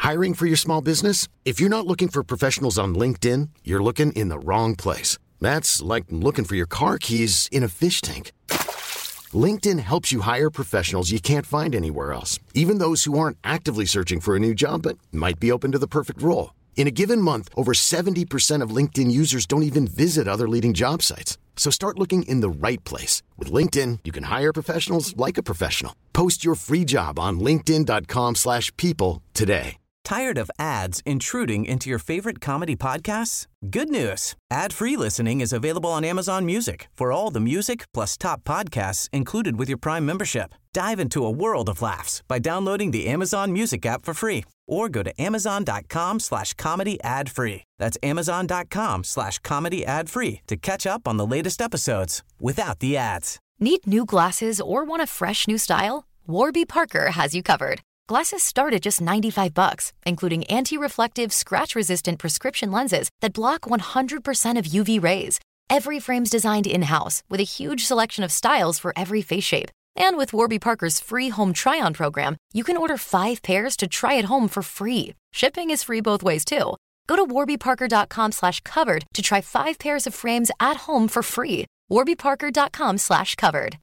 Hiring for your small business? If you're not looking for professionals on LinkedIn, you're looking in the wrong place. That's like looking for your car keys in a fish tank. LinkedIn helps you hire professionals you can't find anywhere else, even those who aren't actively searching for a new job but might be open to the perfect role. In a given month, over 70% of LinkedIn users don't even visit other leading job sites. So start looking in the right place. With LinkedIn, you can hire professionals like a professional. Post your free job on linkedin.com/people today. Tired of ads intruding into your favorite comedy podcasts? Good news. Ad-free listening is available on Amazon Music for all the music plus top podcasts included with your Prime membership. Dive into a world of laughs by downloading the Amazon Music app for free or go to amazon.com/comedy ad-free. That's amazon.com/comedy ad-free to catch up on the latest episodes without the ads. Need new glasses or want a fresh new style? Warby Parker has you covered. Glasses start at just $95, including anti-reflective, scratch-resistant prescription lenses that block 100% of UV rays. Every frame's designed in-house with a huge selection of styles for every face shape. And with Warby Parker's free home try-on program, you can order 5 pairs to try at home for free. Shipping is free both ways, too. Go to warbyparker.com/covered to try 5 pairs of frames at home for free. warbyparker.com/covered.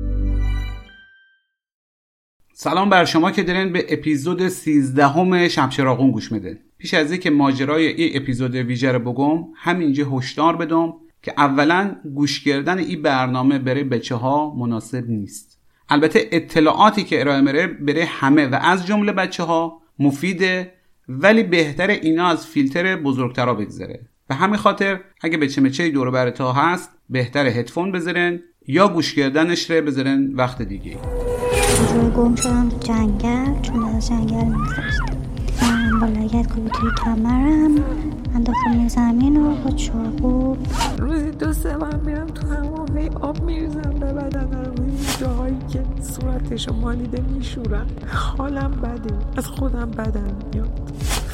سلام بر شما که دارین به اپیزود 13 شب چراغون گوش میدین. پیش از اینکه ماجرای این اپیزود ویژه رو بگم، همینجا هشدار بدم که اولا گوش کردن این برنامه برای بچه‌ها مناسب نیست. البته اطلاعاتی که ارائه میره برای همه و از جمله بچه‌ها مفیده، ولی بهتره اینا از فیلتر بزرگترا بگذره. به همین خاطر اگه بچه دور و برتا هست، بهتره هدفون بذارن یا گوش کردنش رو بذارن وقت دیگه. جوی گم شدم تو جنگل، چون از جنگل می‌گذشتم. من با لگد کوبی توی کمرم انداختم زمین و با چاقو روزی 2-3 بار میرم تو همون هی آب میریزم به بدنم، روی جاهایی که صورتشو مالیده میشورم. حالم بده، از خودم بدم میاد.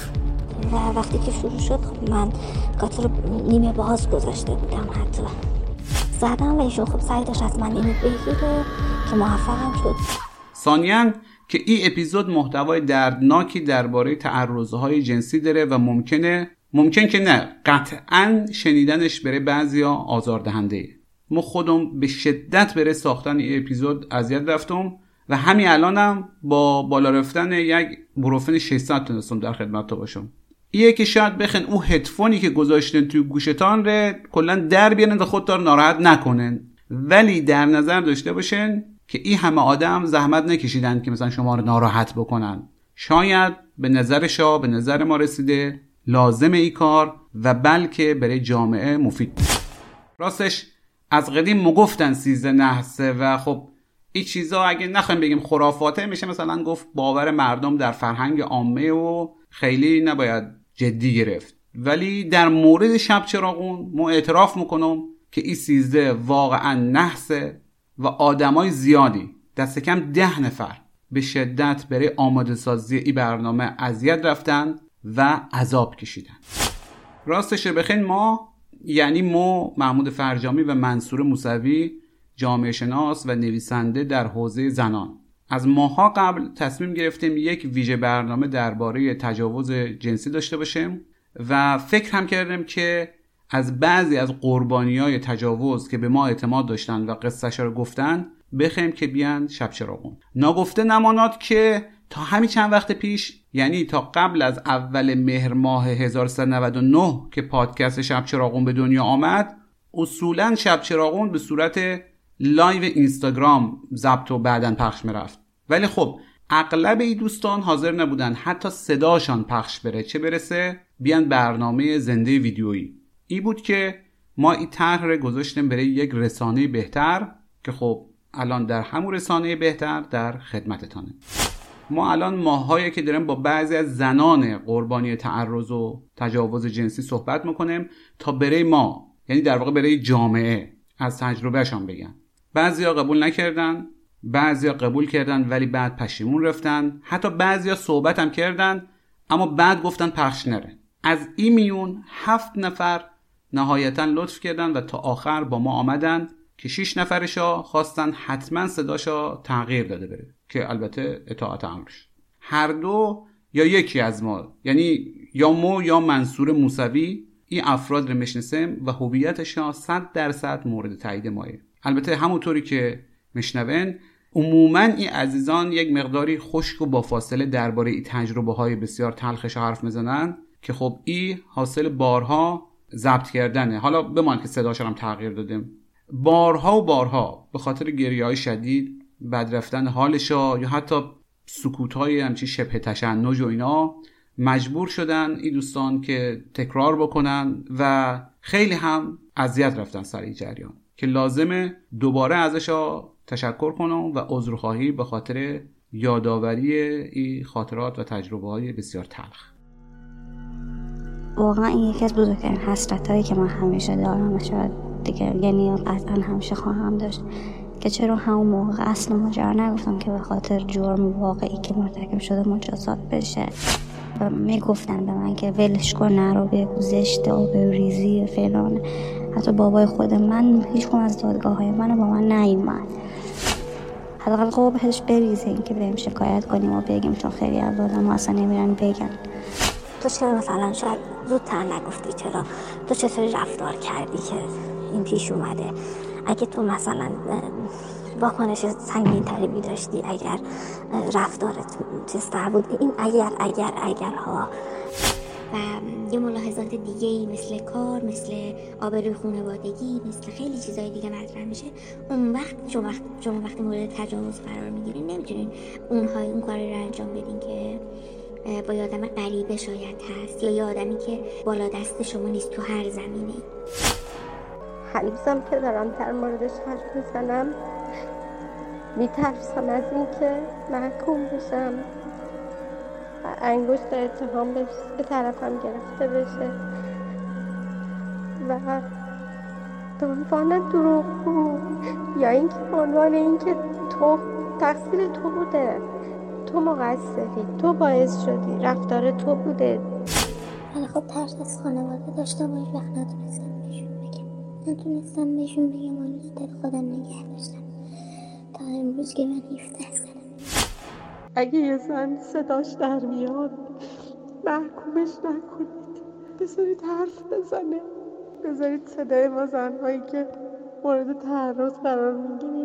و وقتی که شروع شد من قطر نیمه باز گذاشته بودم، حتی زدم و ایشون خب سعی داشت از من اینو بگیره که موفقم شد. ثانیاً که این اپیزود محتوای دردناکی درباره تعرضهای جنسی داره و ممکن که نه، قطعاً شنیدنش برای بعضیا آزاردهنده. من خودم به شدت برای ساختن این اپیزود اذیت رفتم و همین الانم با بالا رفتن یک بروفن 600 تونستم در خدمت تو باشم. ایه که شاید بخن او هدفونی که گذاشتن توی گوشتان رو کلا در بیارن و خودتان ناراحت نکنن، ولی در نظر داشته باشن که این همه آدم زحمت نکشیدن که مثلا شما رو ناراحت بکنن. شاید به نظر ما رسیده لازم ای کار و بلکه برای جامعه مفید بود. راستش از قدیم مگفتن 13 نحسه و خب این چیزا اگه نخوایم بگیم خرافاته، میشه مثلا گفت باور مردم در فرهنگ عامه و خیلی نباید جدی گرفت. ولی در مورد شب چراغون ما اعتراف میکنم که این 13 واقعا نحسه و آدمای زیادی، دست کم 10 نفر به شدت برای آماده سازی این برنامه اذیت رفتن و عذاب کشیدن. راستش بخین ما محمود فرجامی و منصور موسوی، جامعه شناس و نویسنده در حوزه زنان، از ماها قبل تصمیم گرفتیم یک ویژه برنامه درباره تجاوز جنسی داشته باشیم و فکر هم کردیم که از بعضی از قربانیای تجاوز که به ما اعتماد داشتن و قصه‌ش رو گفتن بخوایم که بیان شب چراغون. ناگفته نماند که تا همین چند وقت پیش، یعنی تا قبل از اول مهر ماه 1399 که پادکست شب چراغون به دنیا آمد، اصولاً شب چراغون به صورت لایو اینستاگرام ضبط و بعداً پخش میرفت. ولی خب اغلب این دوستان حاضر نبودن حتی صداشان پخش بره، چه برسه بیان برنامه زنده ویدیویی. این بود که ما این طرح رو گذاشتیم برای یک رسانه بهتر که خب الان در همون رسانه بهتر در خدمتتانه. ما الان ماهایی که داریم با بعضی از زنان قربانی تعرض و تجاوز جنسی صحبت میکنیم تا برای ما، یعنی در واقع برای جامعه، از تجربهشان بگن. بعضیا قبول نکردن، بعضیا قبول کردن ولی بعد پشیمون رفتن، حتی بعضیا صحبت هم کردن اما بعد گفتن پخش نره. از این میون 7 نفر نهایتا لطف کردن و تا آخر با ما آمدن که 6 نفرشا خواستن حتما صداشا تغییر داده بره که البته اطاعت امرش. هر دو یا یکی از ما، یعنی یا مو یا منصور موسوی، این افراد رو میشناسیم و هویتشون 100% مورد تایید ماه. البته همونطوری که میشنون عموما این عزیزان یک مقداری خشک و با فاصله درباره این تجربه های بسیار تلخش حرف میزنن که خب این حاصل بارها ضبط کردنه. حالا بمان که صداشون هم تغییر دادیم، بارها و بارها به خاطر گریه‌های شدید، بد رفتن حالشا یا حتی سکوت‌های همچی شبه تشنج و اینا مجبور شدن این دوستان که تکرار بکنن و خیلی هم اذیت رفتن سر این جریان که لازمه دوباره ازشا تشکر کنم و عذرخواهی به خاطر یادآوری این خاطرات و تجربه‌های بسیار تلخ. واقعا این یکی از بزرگترین حسرت‌هایی که من همیشه دارم و شاید دیگه یعنی قطعا همیشه خواهم داشت که چرا همون موقع اصل ماجرا نگفتم که به خاطر جرم واقعی که مرتکب شده مجازات بشه. و میگفتن به من که ولش کن، نرو، بگو زشته، آبروریزی فلان. حتی بابای خود من هیچ کدوم از دادگاه‌های منو با من نیومد. حداقل قبحش بریزه این که بریم شکایت کنیم و بگیم، چون خیلی از آدم‌ها اصلا نمیرن بگن. تو چرا مثلا شاید زودتر نگفتی؟ چرا تو چطوری رفتار کردی که این پیش اومده؟ اگه تو مثلا واکنش سنگین تری داشتی، اگر رفتارت چیزتر بود، این اگر ها و یه ملاحظات دیگه‌ای مثل کار، مثل آبروی خانوادگی، مثل خیلی چیزای دیگه مطرح میشه. اون وقت شما وقتی مورد تجاوز قرار میگیرین نمیتونین اون کاری رو انجام بدین که با یه آدم غریبه شاید هست یا یه آدمی که بالا دست شما نیست تو هر زمینه. هنوزم که دارم در موردش حرف میزنم میترسم از این که محکوم بشم و انگشت اتهام به طرفم گرفته بشه و به عنوان دروغگو یا اینکه به عنوان اینکه تو تقصیر تو بوده، تو مقصری، تو باعث شدی، رفتار تو بوده. ولی خب ترس از خانواده داشتم و هیچ وقت نتونستم بهشون بگم و هنوز دل خودم نگه داشتم تا امروز که من 17 سالم. اگه یه زن صداش در میاد محکومش نکنید، بذارید حرف بزنه، بذارید صدای ما زنهایی که مورد تعرض قرار میگیریم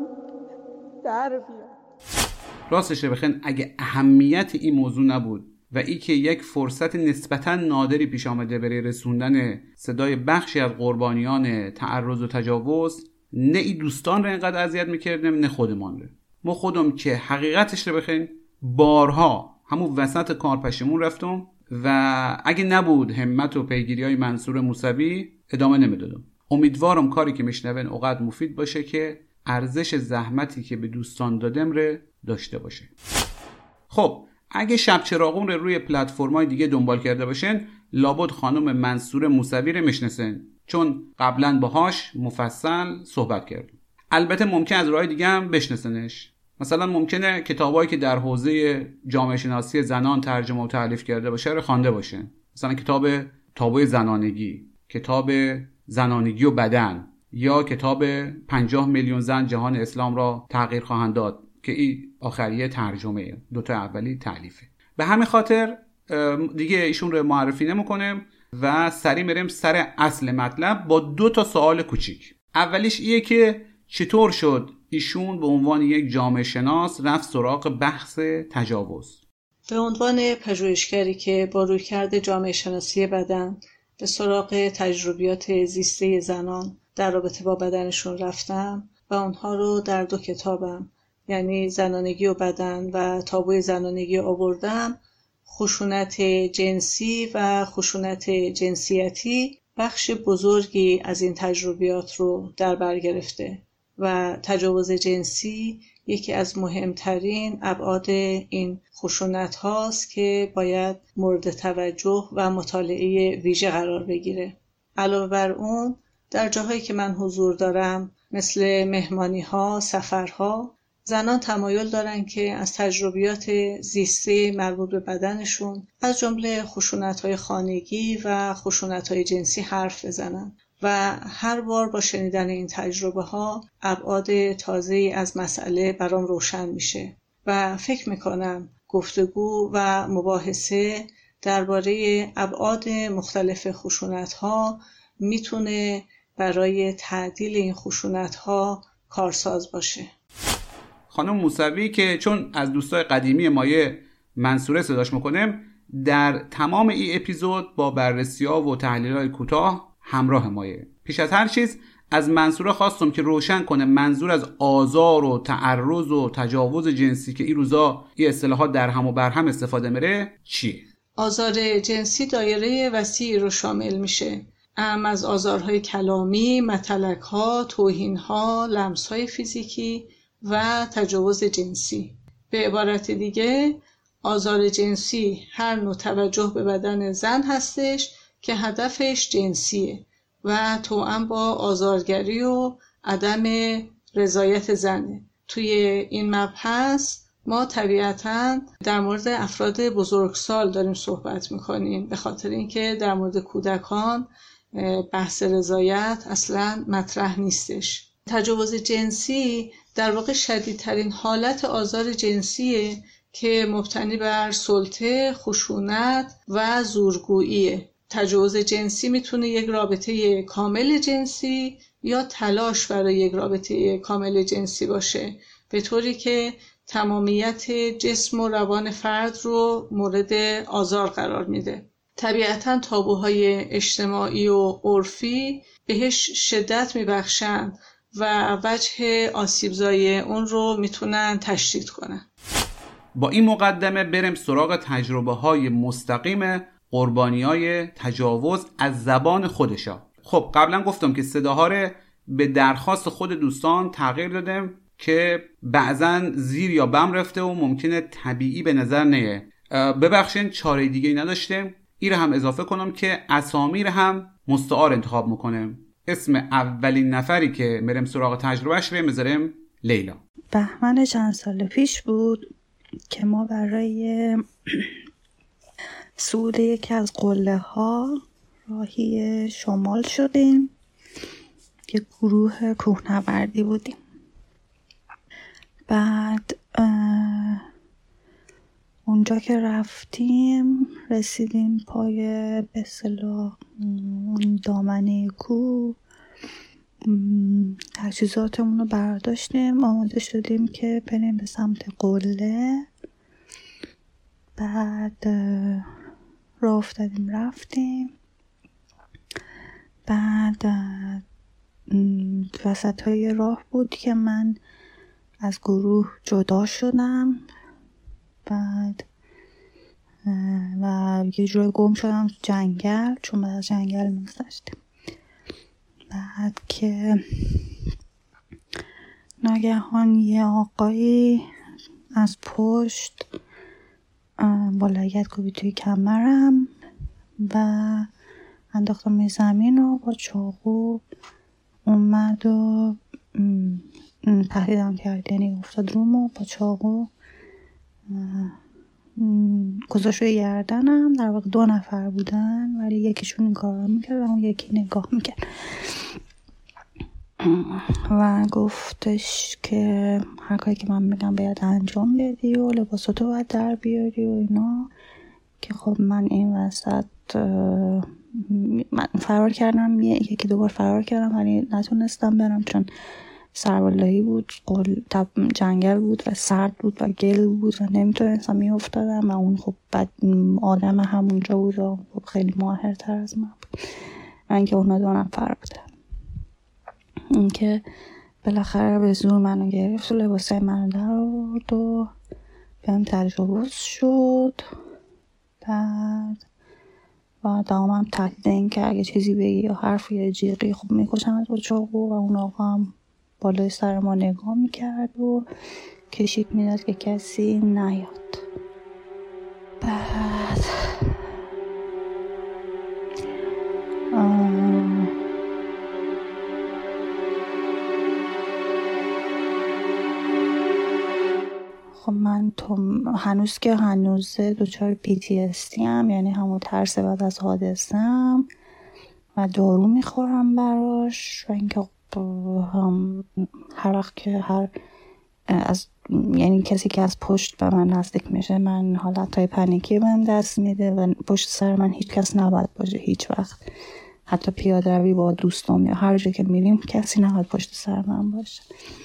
در بیاد. راستشه بخین اگه اهمیت این موضوع نبود و ای که یک فرصت نسبتاً نادری پیش آمده برای رسوندن صدای بخشی از قربانیان تعرض و تجاوز، نه ای دوستان رو اینقدر اذیت میکردیم نه خودمان رو. ما خودم که حقیقتش رو بخین بارها همون وسط کار پشیمون رفتم و اگه نبود همت و پیگیری های منصور موسوی ادامه نمیدادم. امیدوارم کاری که میشنون اوقات مفید باشه که ارزش زحمتی که به دوستان دادم رو داشته باشه. خب اگه شب چراغون رو روی پلتفرم‌های دیگه دنبال کرده باشین، لابد خانم منصور موسوی رو میشناسن، چون قبلا باهاش مفصل صحبت کردیم. البته ممکن از راه دیگه هم بشناسنش. مثلا ممکنه کتابایی که در حوزه جامعه شناسی زنان ترجمه و تألیف کرده باشه رو خوانده باشین. مثلا کتاب تابوی زنانگی، کتاب زنانگی و بدن، یا کتاب 50 میلیون زن جهان اسلام را تغییر خواهند داد که این آخریه ترجمه، دوتا اولی تألیفه. به همین خاطر دیگه ایشون رو معرفی نمی‌کنم و سریع میریم سر اصل مطلب با 2 سوال کوچیک. اولیش اینه که چطور شد ایشون به عنوان یک جامعه شناس رفت سراغ بحث تجاوز؟ به عنوان پژوهشگری که با رویکرد جامعه شناسی بدن به سراغ تجربیات زیسته زنان در رابطه با بدنشون رفتم و اونها رو در 2 کتابم، یعنی زنانگی و بدن و تابوی زنانگی آوردم. خشونت جنسی و خشونت جنسیتی بخش بزرگی از این تجربیات رو در بر گرفته و تجاوز جنسی یکی از مهمترین ابعاد این خشونت هاست که باید مورد توجه و مطالعه ویژه قرار بگیره. علاوه بر اون در جاهایی که من حضور دارم مثل مهمانی ها، سفرها، زنان تمایل دارن که از تجربیات زیسته مربوط به بدنشون از جمله خشونت‌های خانگی و خشونت‌های جنسی حرف بزنن و هر بار با شنیدن این تجربه ها ابعاد تازه‌ای از مسئله برام روشن میشه و فکر میکنم گفتگو و مباحثه درباره ابعاد مختلف خشونت‌ها میتونه برای تعدیل این خشونت‌ها کارساز باشه. خانم موسوی که چون از دوستای قدیمی مایه منصوره صداش میکنم، در تمام این اپیزود با بررسی‌ها و تحلیل‌های کوتاه همراه مایه. پیش از هر چیز از منصوره خواستم که روشن کنه منظور از آزار و تعرض و تجاوز جنسی که این روزا این اصطلاحات در هم و بر هم استفاده میره چیه؟ آزار جنسی دایره وسیعی رو شامل میشه. از آزارهای کلامی، متلک‌ها، توهین‌ها، لمس‌های فیزیکی و تجاوز جنسی. به عبارت دیگه آزار جنسی هر نوع توجه به بدن زن هستش که هدفش جنسیه و توأم با آزارگری و عدم رضایت زنه. توی این مبحث ما طبیعتاً در مورد افراد بزرگسال داریم صحبت میکنیم، به خاطر اینکه در مورد کودکان بحث رضایت اصلاً مطرح نیستش. تجاوز جنسی در واقع شدیدترین حالت آزار جنسیه که مبتنی بر سلطه، خشونت و زورگوییه. تجاوز جنسی میتونه یک رابطه کامل جنسی یا تلاش برای یک رابطه کامل جنسی باشه، به طوری که تمامیت جسم و روان فرد رو مورد آزار قرار میده. طبیعتاً تابوهای اجتماعی و عرفی بهش شدت میبخشند و وجه آسیبزایی اون رو میتونن تشدید کنن. با این مقدمه بریم سراغ تجربه‌های مستقیم قربانی‌های تجاوز از زبان خودشا. خب قبلا گفتم که صداها رو به درخواست خود دوستان تغییر دادم که بعضن زیر یا بم رفته و ممکنه طبیعی به نظر نیه. ببخشین چاره دیگه نداشتم. این رو هم اضافه کنم که اسامی رو هم مستعار انتخاب میکنم. اسم اولین نفری که میرم سراغ تجربهش رو میذارم لیلا. بهمن چند سال پیش بود که ما برای صعود یکی از قله ها راهی شمال شدیم. یک گروه کوهنوردی بودیم. بعد اونجا که رفتیم رسیدیم پای به اصطلاح دامنه کوه، تجهیزاتمون رو برداشتیم، آماده شدیم که بریم به سمت قله. بعد راه افتادیم رفتیم. بعد وسط های راه بود که من از گروه جدا شدم. بعد و یه جوری گم شدم تو جنگل، چون بعد از جنگل میگذشتیم. بعد که ناگهان یه آقایی از پشت با لگد کوبید توی کمرم و انداختم زمین و با چاقو اومد و تهدیدم کرد، یعنی افتاد روم و با چاقو گذاشت روی گردنم. در واقع 2 نفر بودن ولی یکیشون این کار رو میکرد و اون یکی نگاه میکرد و گفتش که هر کاری که من میگم باید انجام بدی و لباساتو باید در بیاری و اینا. که خب من این وسط من فرار کردم، یکی 2 بار فرار کردم ولی نتونستم برم چون سربالایی بود، جنگل بود و سرد بود و گل بود و نمیتونستم میافتادم و اون خب بعد آدم همونجا بود و خب خیلی ماهرتر از من بود. من که اونا 2 نفر بودن. این که بالاخره به زور منو گرفت و لباسای منو در آورد و بهم تجاوز شد. بعد و دوامم تهدید این که اگه چیزی بگی یا حرفی یا جیغی خب میکشمت با چاقو. و اون آقا هم بالای سر ما نگاه میکرد و کشید میداد که کسی نیاد. بعد خب من هنوز دچار PTSD ام، یعنی همون ترس بعد از حادثه ام و دارو میخورم براش و اینکه هم هر وقت که هر یعنی کسی که از پشت به من نزدیک میشه من حالتهای پنیکی بهم دست میده و پشت سر من هیچ کس نباید باشه هیچ وقت. حتی پیاده روی با دوستم یا هر جا که میریم کسی نباید پشت سر من باشه.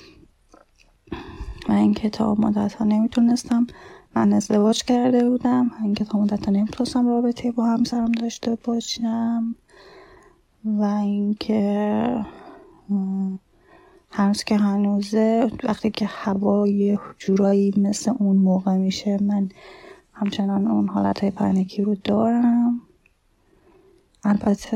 و اینکه تا مدت ها نمیتونستم، من ازدواج کرده بودم، اینکه تا مدت ها نمیتونستم رابطه با همسرم داشته باشم و اینکه هنوز که هنوزه وقتی که هوای جورایی مثل اون موقع میشه من همچنان اون حالتهای پنیکی رو دارم. البته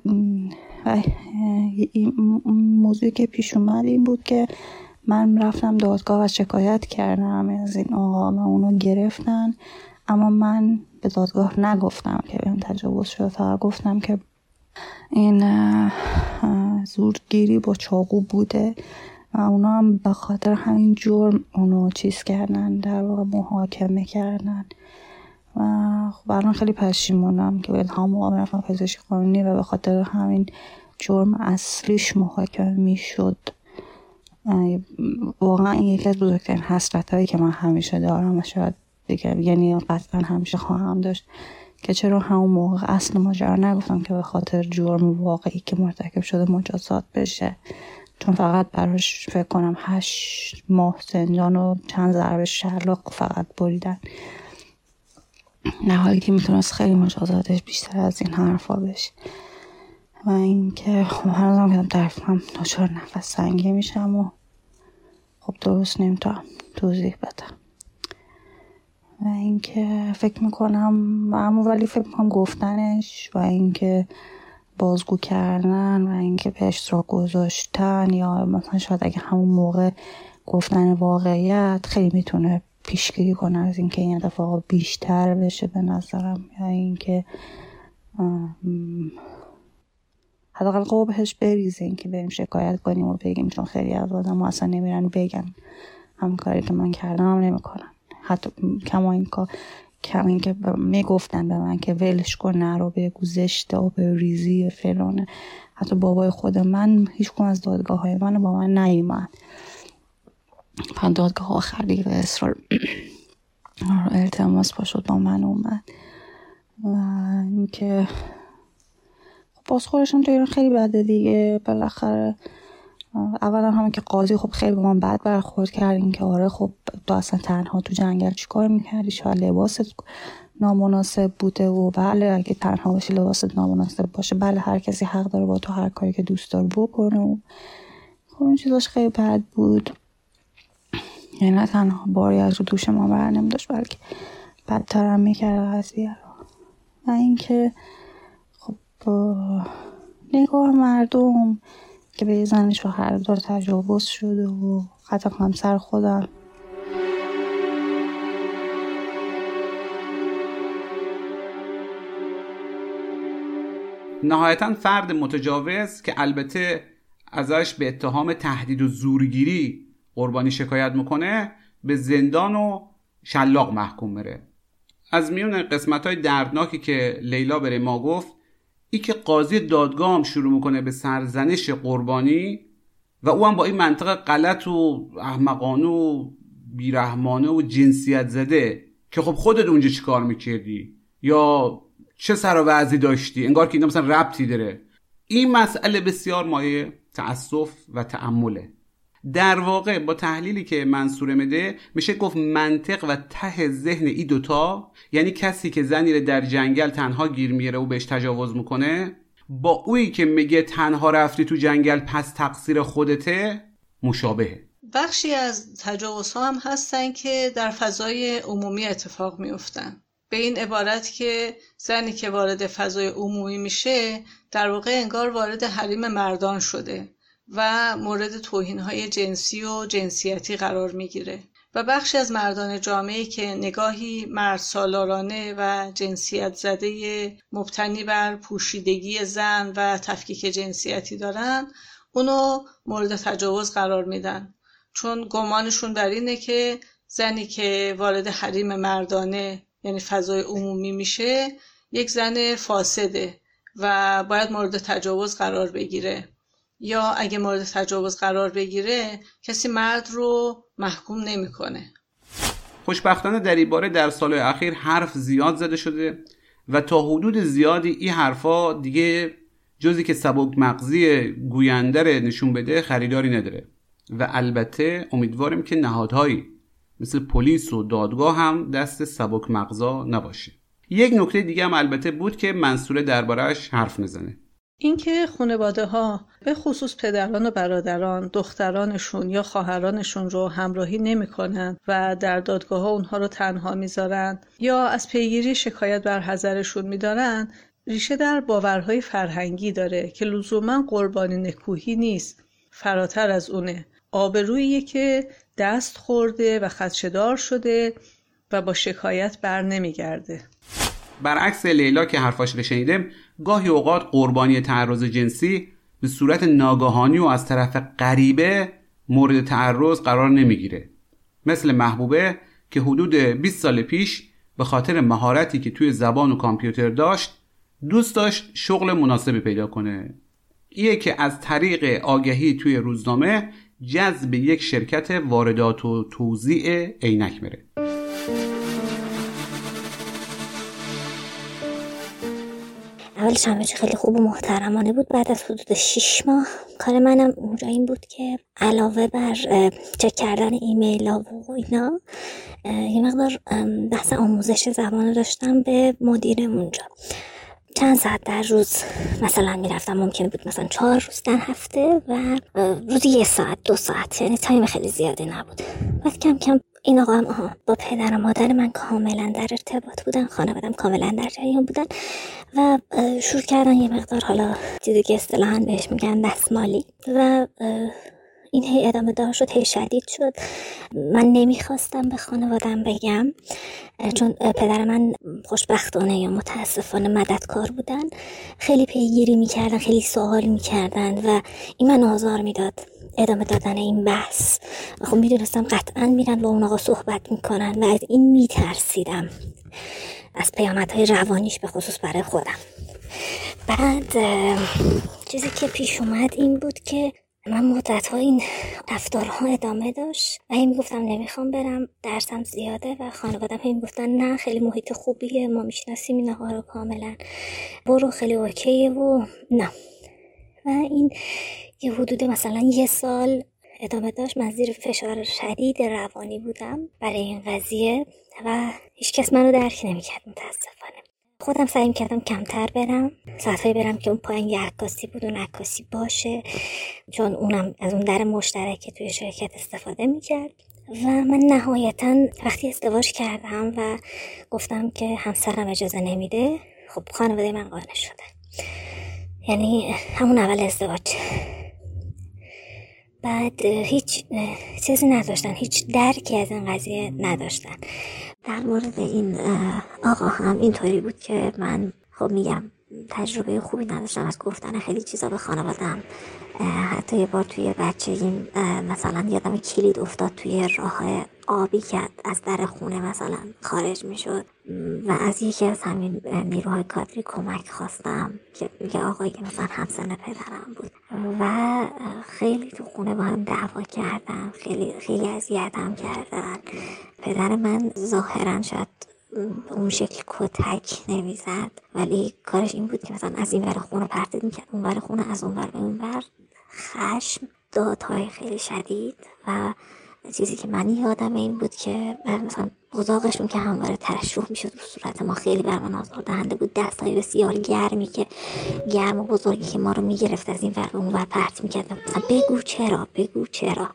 این موضوعی که پیش اومد این بود که من رفتم دادگاه و شکایت کردم از این آقا و اونو گرفتن، اما من به دادگاه نگفتم که بهم تجاوز شده، فقط گفتم که این زورگیری با چاقو بوده و اونا هم به خاطر همین جرم اونو چیز کردن، در واقع محاکمه کردن. و خب الان خیلی پشیمونم که باید همون موقع رفتم پزشکی قانونی و به خاطر همین جرم اصلیش محاکمه میشد. واقعا این یکی از بزرگترین حسرتایی که من همیشه دارم و شاید دیگه یعنی قطعا همیشه خواهم داشت که چرا همون موقع اصل ماجرا نگفتم که به خاطر جرم واقعی که مرتکب شده مجازات بشه، چون فقط براش فکر کنم 8 ماه زندان و چند ضربه شلاق فقط بریدن، نه حالی که میتونست خیلی مجازاتش بیشتر از این حرفا بشه. و اینکه خب هنوزم که طرفم ناچار نفس سنگی میشم و خب درست نمیتونم توضیح بدم. و اینکه فکر میکنم اما ولی فکر میکنم گفتنش و اینکه بازگو کردن و اینکه به اشتراک گذاشتن یا مثلا شاید اگه همون موقع گفتن واقعیت خیلی میتونه پیشگیری کنه از اینکه این اتفاق بیشتر بشه به نظرم، یا اینکه حداقل قبحش بریزه، اینکه بریم شکایت کنیم و بگیم، چون خیلی از آدم اصلا نمیرن بگن هم کاری که من کردم هم نمیکنن. حتی کما این که میگفتن به من که ولش کن نرو بگو زشته و به ریزی فلانه. حتی بابای خود من هیچ کدوم از دادگاه های من با من نیومد. من دادگاه آخر دیگه به اصرار التماس پا شد با من اومد و اینکه باز خودشون تو ایران خیلی بده دیگه. بالاخره اولا همون که قاضی خب خیلی با من بد برخورد کرد، این که آره خب تو اصلا تنها تو جنگل چیکار میکردی، شاید لباست نامناسب بوده و بله اگه تنها باشی لباست نامناسب باشه بله هر کسی حق داره با تو هر کاری که دوست داره بکنه و خب این چیزاش خیلی بد بود. یعنی نه تنها باری از رو دوش ما بر نمیداشت بلکه بدتر هم میکرد قضیه رو. و اینکه خب نگاه مردم که به زن شوهردار تجاوز شده و حتی همسر خودم نهایتاً فرد متجاوز که البته ازش به اتهام تهدید و زورگیری قربانی شکایت میکنه به زندان و شلاق محکوم بره. از میون قسمت‌های دردناکی که لیلا بره ما گفت ای که قاضی دادگاه هم شروع میکنه به سرزنش قربانی و او هم با این منطق غلط و احمقانه و بیرحمانه و جنسیت زده که خب خودت اونجا چی کار میکردی یا چه سر و وضعی داشتی، انگار که اینا مثلا ربطی داره. این مسئله بسیار مایه تأسف و تأمله. در واقع با تحلیلی که منصور میده میشه گفت منطق و ته ذهن ای دوتا، یعنی کسی که زنی رو در جنگل تنها گیر میاره و بهش تجاوز میکنه با اویی که میگه تنها رفتی تو جنگل پس تقصیر خودته مشابهه. بخشی از تجاوزها هم هستن که در فضای عمومی اتفاق میفتن، به این عبارت که زنی که وارد فضای عمومی میشه در واقع انگار وارد حریم مردان شده و مورد توهین‌های جنسی و جنسیتی قرار میگیره و بخشی از مردان جامعه‌ای که نگاهی مردسالارانه و جنسیت زده مبتنی بر پوشیدگی زن و تفکیک جنسیتی دارن اونو مورد تجاوز قرار میدن، چون گمانشون بر اینه که زنی که وارد حریم مردانه یعنی فضای عمومی میشه یک زن فاسده و باید مورد تجاوز قرار بگیره یا اگه مورد تجاوز قرار بگیره کسی مرد رو محکوم نمیکنه. خوشبختانه در این باره در سالهای اخیر حرف زیاد زده شده و تا حدود زیادی این حرفا دیگه جزی که سبک مغزی گوینده رو نشون بده خریداری نداره و البته امیدواریم که نهادهایی مثل پلیس و دادگاه هم دست سبک مغزا نباشه. یک نکته دیگه هم البته بود که منصوره درباره‌اش حرف نزنه، اینکه خانواده‌ها به خصوص پدران و برادران دخترانشون یا خواهرانشون رو همراهی نمی‌کنن و در دادگاه‌ها اونها رو تنها میذارن یا از پیگیری شکایت بر حذرشون میدارن، ریشه در باورهای فرهنگی داره که لزوما قربانی نکوهی نیست، فراتر از اونه. آبرویی که دست خورده و خدشه‌دار شده و با شکایت بر نمیگرده. برعکس لیلا که حرفاش رو شنیدم، گاهی اوقات قربانی تعرض جنسی به صورت ناگهانی و از طرف غریبه مورد تعرض قرار نمیگیره. مثل محبوبه که حدود 20 سال پیش به خاطر مهارتی که توی زبان و کامپیوتر داشت دوست داشت شغل مناسبی پیدا کنه. ایه که از طریق آگهی توی روزنامه جذب یک شرکت واردات و توزیع عینک میره. اولش همه چی خیلی خوب و محترمانه بود. بعد از حدود 6 ماه کار منم اونجا این بود که علاوه بر چک کردن ایمیل ها و اینا یه مقدار بحث آموزش زبان داشتم به مدیرم اونجا. چند ساعت در روز مثلا میرفتم، ممکنه بود مثلا 4 روز در هفته و روزی 1 ساعت 2 ساعت، یعنی تایم خیلی زیاده نبود. بعد کم کم این آقا هم با پدر و مادر من کاملا در ارتباط بودن، خانوادم کاملا در جریان بودن و شروع کردن یه مقدار حالا چیزی که اصطلاحاً بهش میگن دستمالی و این هی ادامه دار شد، هی شدید شد. من نمیخواستم به خانوادم بگم چون پدر من خوشبختانه یا متاسفانه مددکار بودن، خیلی پیگیری میکردن، خیلی سوال میکردن و این من آزار میداد ادامه دادن این بحث. خب میدونستم قطعا میرن با اون آقا صحبت میکنن و از این میترسیدم، از پیامدهای روانیش به خصوص برای خودم. بعد چیزی که پیش اومد این بود که من مدت‌ها این رفتارها ادامه داشت و این میگفتم نمیخوام برم، درسم زیاده و خانوادم هم میگفتن نه خیلی محیط خوبیه، ما میشناسیم اینها رو کاملا، برو خیلی اوکیه و نه. و این یه حدود مثلا 1 سال ادامه داشت. من زیر فشار شدید روانی بودم برای این قضیه و هیچ کس منو درک نمیکرد متاسفانه. خودم سعی کردم کمتر برم، ساعتایی برم که اون پایین یه عکاسی بود اون عکاسی باشه، چون اونم از اون در مشترک توی شرکت استفاده میکرد. و من نهایتا وقتی ازدواج کردم و گفتم که همسرم اجازه نمیده، خب خانواده من قانع شده، یعنی همون اول ازدواج. بعد هیچ چیزی نداشتن، هیچ درکی از این قضیه نداشتن. در مورد این آقا هم اینطوری بود که من خب میگم تجربه خوبی نداشتم از گفتن خیلی چیزا به خانواده‌ام. حتی یه بار توی بچگی مثلا یادم کلید افتاد توی راه آبی که از در خونه مثلا خارج میشد و از یکی از همین نیروهای کادری کمک خواستم که یه آقایی که مثلا همسن پدرم بود و خیلی تو خونه با هم دعوا کردن، خیلی اذیتم کردن. پدر من ظاهرا شاید اون شکل کتک نمیزد ولی کارش این بود که مثلا از این ور خونه پرتد میکرد اون ور خونه، از اون ور به اون ور. خشم، دادهای خیلی شدید و چیزی که من یادم این بود که مثلا بزاقشون که همواره ترشح میشد رو صورت ما خیلی بر من آزاردهنده بود. دستای بسیار گرمی که گرم و بزرگی که ما رو میگرفت از این ور به اون ور پرت میکرد. مثلا بگو چرا.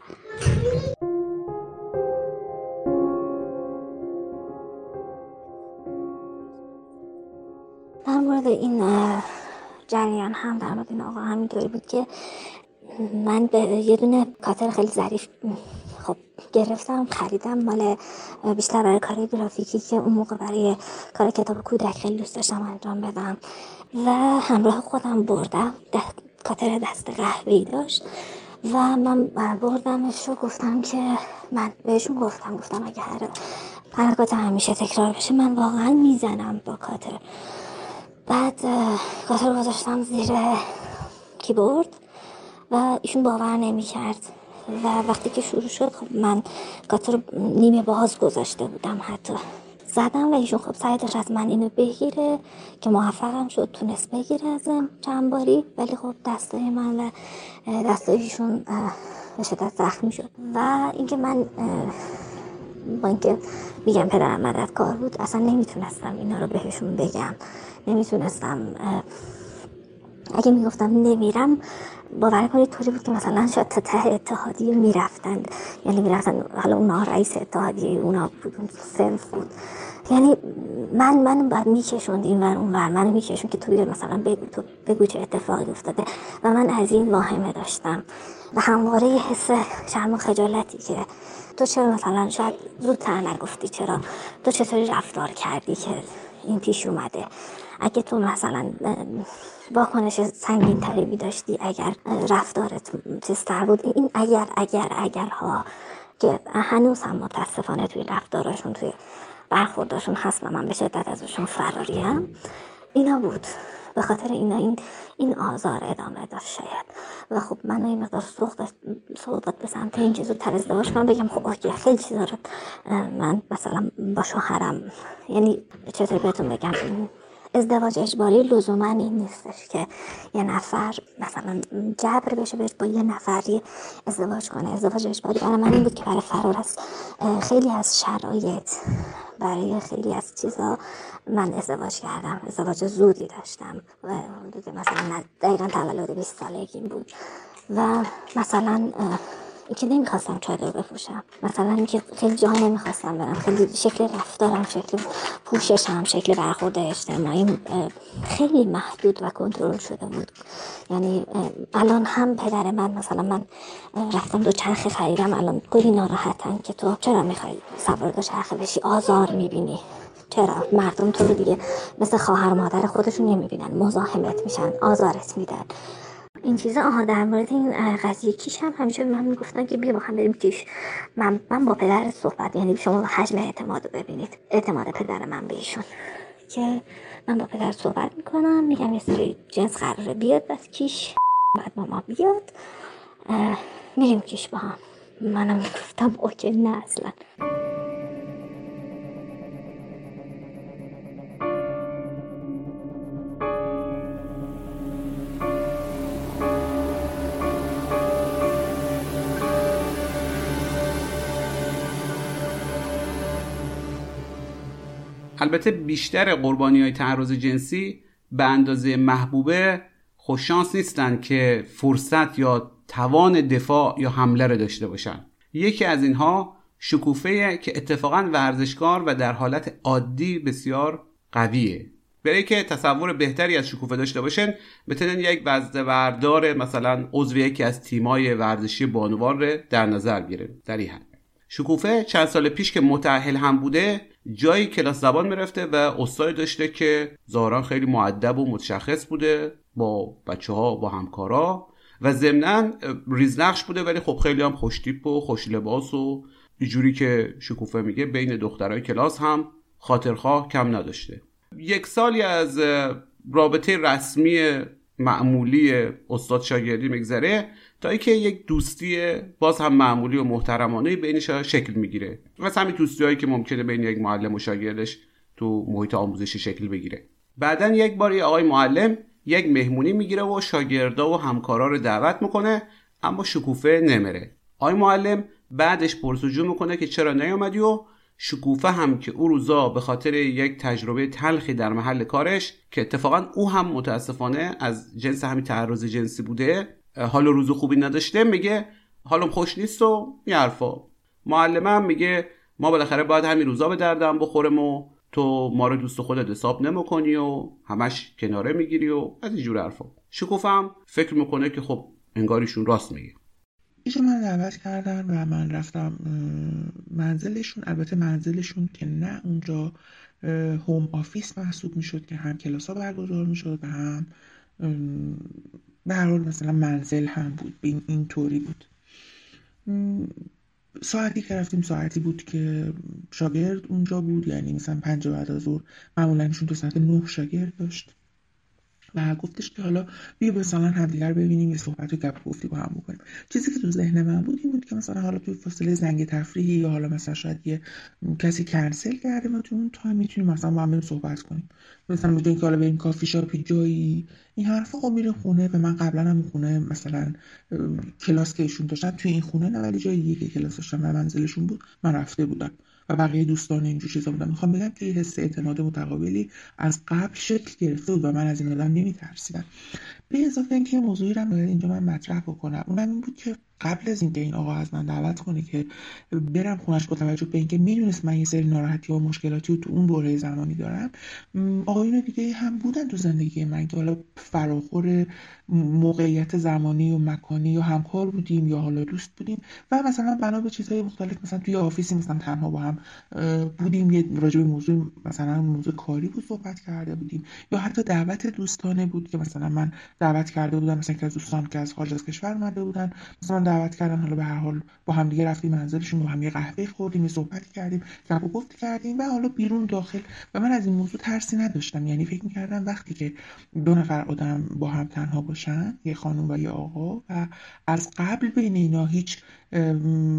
در مورد این جریان هم در مورد این آقا همینطوری بود که من به یه دونه کاتر خیلی ظریف خب گرفتم، خریدم، مال بیشتر برای کار گرافیکی که اون موقع برای کار کتاب کودک خیلی دوست داشتم انجام بدم و همراه خودم بردم. کاتر دست قهوه‌ای داشت و من بردمش و گفتم که من بهشون گفتم اگه حرکات همیشه تکرار بشه من واقعا میزنم با کاتر. بعد کاتر رو گذاشتم زیر کیبورد و ایشون باور نمی‌کرد و وقتی که شروع شد خب من قطر رو نیمه باز گذاشته بودم، حتی زدم و ایشون خب سعی داشت از من اینو بگیره که موفقم شد، تونست بگیره ازم چند باری، ولی خب دستای من و دستای ایشون به شدت زخمی شد. و اینکه من با اینکه میگم پدرم مددکار بود اصلا نمیتونستم اینا رو بهشون بگم، نمیتونستم. اگه میگفتم نمیرم باور کنید طوری بود که مثلا شاید تا ته اتحادیه میرفتن، یعنی میرفتن، حالا اونا رئیس اتحادیه اونا بود، اون صنف بود، یعنی من باید میکشوند این ور اون ور، منو میکشوند که تو مثلا بگو چه اتفاقی افتاده و من از این واهمه داشتم و همواره یه حس شرم و خجالتی که تو چرا مثلا شاید زودتر نگفتی، چرا تو چطوری رفتار کردی که این پیش اومده، اگه تو مثلا واکنش سنگین تری می داشتی، اگر رفتارت چیزتر بود. این اگر ها که هنوز هم متاسفانه توی رفتارشون توی برخورداشون هست و من به شدت ازشون فراریم، اینا بود. به خاطر اینا این آزار ادامه داشت شاید. و خب من این مقدار سوقات به سمت این چیزو تر ازدواج کنم، بگم خب اوکی خیلی چیزا رو من مثلا با شوهرم، یعنی چطور بهتون بگم، ازدواج اجباری لزوما این نیستش که یه نفر مثلا جبر بشه بهش با یه نفری ازدواج کنه. ازدواج اجباری برای من این بود که برای فرار از خیلی از شرایط، برای خیلی از چیزا من ازدواج کردم. ازدواج زودی داشتم و حدود مثلا دقیقا تولد 20 سالگیم بود و مثلا اینکه نمیخواستم چادر بپوشم، مثلا اینکه خیلی جاها نمیخواستم برم، خیلی شکل رفتارم، شکل پوششم، شکل برخورد اجتماعیم خیلی محدود و کنترل شده بود. یعنی الان هم پدر من مثلا من رفتم دوچرخه خریدم، الان کلی ناراحتن که تو چرا میخوای سوار دوچرخه بشی، آزار میبینی، چرا مردم تو رو دیگه مثل خواهر مادر خودشون نمیبینن، مزاحمت میشن، آزارت میدن. این چیزا. در مورد این قضیه کیش هم همیشه من میگفتن که بیا با هم بریم کیش. من با پدرت صحبت، یعنی شما حجم اعتماد رو ببینید، اعتماد پدر من به ایشون، که من با پدر صحبت میکنم، میگم یه سری جنس قراره بیاد بس کیش، بعد ماما بیاد میریم کیش با هم. منم گفتم اوکی، نه اصلا. البته بیشتر قربانی‌های تعرض جنسی به اندازه محبوبه خوششانس نیستن که فرصت یا توان دفاع یا حمله رو داشته باشن. یکی از اینها شکوفه‌ایه که اتفاقاً ورزشکار و در حالت عادی بسیار قویه. برای که تصور بهتری از شکوفه داشته باشن بتونن یک وزنه‌بردار مثلا عضو یکی از تیم‌های ورزشی بانوان رو در نظر بگیرن. در این حد شکوفه چند سال پیش که متأهل هم بوده جایی کلاس زبان میرفته و استاد داشته که ظاهرا خیلی مؤدب و متشخص بوده با بچه‌ها، با همکارا و ضمناً ریزنقش بوده، ولی خب خیلی هم خوشتیپ و خوش لباس و اینجوری که شکوفه میگه بین دخترای کلاس هم خاطرخواه کم نداشته. یک سالی از رابطه رسمی معمولی استاد شاگردی میگذره تا اینکه یک دوستی باز هم معمولی و محترمانه بینش شکل میگیره. مثلا همین دوستیایی که ممکنه بین یک معلم و شاگردش تو محیط آموزشی شکل بگیره. بعدن یک بار یه آقای معلم یک مهمونی میگیره و شاگردا و همکارا رو دعوت میکنه، اما شکوفه نمیره. آقای معلم بعدش پرسجو میکنه که چرا نیومدی و شکوفه هم که او روزا به خاطر یک تجربه تلخی در محل کارش که اتفاقا او هم متاسفانه از جنس همین تعرض جنسی بوده حال روز خوبی نداشته، میگه حالم خوش نیست و این حرفا. معلم هم میگه ما بالاخره باید همین روزا به دردم بخورم و تو ما رو دوست خودت حساب نمیکنی و همش کناره میگیری و از این جور حرفا. شکوفه هم فکر میکنه که خب انگاریشون راست میگه. ایشون من دعوت کردن و من رفتم منزلشون. البته منزلشون که نه اونجا هوم آفیس محسوب میشد که هم کلاس ها برگزار میشد و هم به هر حال مثلا منزل هم بود، این طوری بود. ساعتی که رفتیم ساعتی بود که شاگرد اونجا بود، یعنی مثلا 5 بعد از ظهر. معمولا ایشون تو ساعت 9 شاگرد داشت و گفتش که حالا بیا مثلا همدیگر ببینیم، یه صحبت و گپ گفتی با هم بکنیم. چیزی که تو ذهن من بود این بود که مثلا حالا تو فاصله زنگ تفریحی یا حالا مثلا شاید یه کسی کنسل کرده و تو اون تایم میتونیم مثلا با هم بریم صحبت کنیم، مثلا میگیم که حالا بریم کافی شاپی جایی این حرفا. خب میره خونه و من قبلا هم خونه مثلا کلاس که ایشون داشتن توی این خونه نه ولی جای دیگه که کلاس داشتن و منزلشون بود من رفته بودم و بقیه دوستان اینجور چیزا بودن. میخوام بگم که یه حس اعتماد متقابلی از قبل شکل گرفته بود و من از این آدم نمیترسیدم. به اضافه اینکه موضوعی رو اینجا من مطرح بکنم اونم این بود که قبل از اینکه این آقا از من دعوت کنه که برم خونش با توجه به اینکه میدونست من یه سری ناراحتی و مشکلاتی رو تو اون دوره زمانی دارم، آقایون دیگه هم بودن تو زندگی من که حالا فراخور موقعیت زمانی و مکانی یا همکار بودیم یا حالا دوست بودیم و مثلا بنا به چیزهای مختلف مثلا توی آفیسی مثلا تنها با هم بودیم، یه راجع به موضوع مثلا موضوع کاری بود صحبت کرده بودیم یا حتی دعوت دوستانه بود که مثلا من دعوت کرده بودم مثلا که از دوستان که از خارج از کشور اومده بودن مثلا دعوت کردن، حالا به هر حال با هم دیگه رفتیم منزلشون، با هم یه قهوه خوردیم، یه صحبت کردیم، گپ و گفت کردیم و حالا بیرون داخل و من از این موضوع ترسی نداشتم. یعنی فکر می‌کردم وقتی که دو نفر آدم با هم تنها باشن، یه خانم و یه آقا، و از قبل بین اینا هیچ به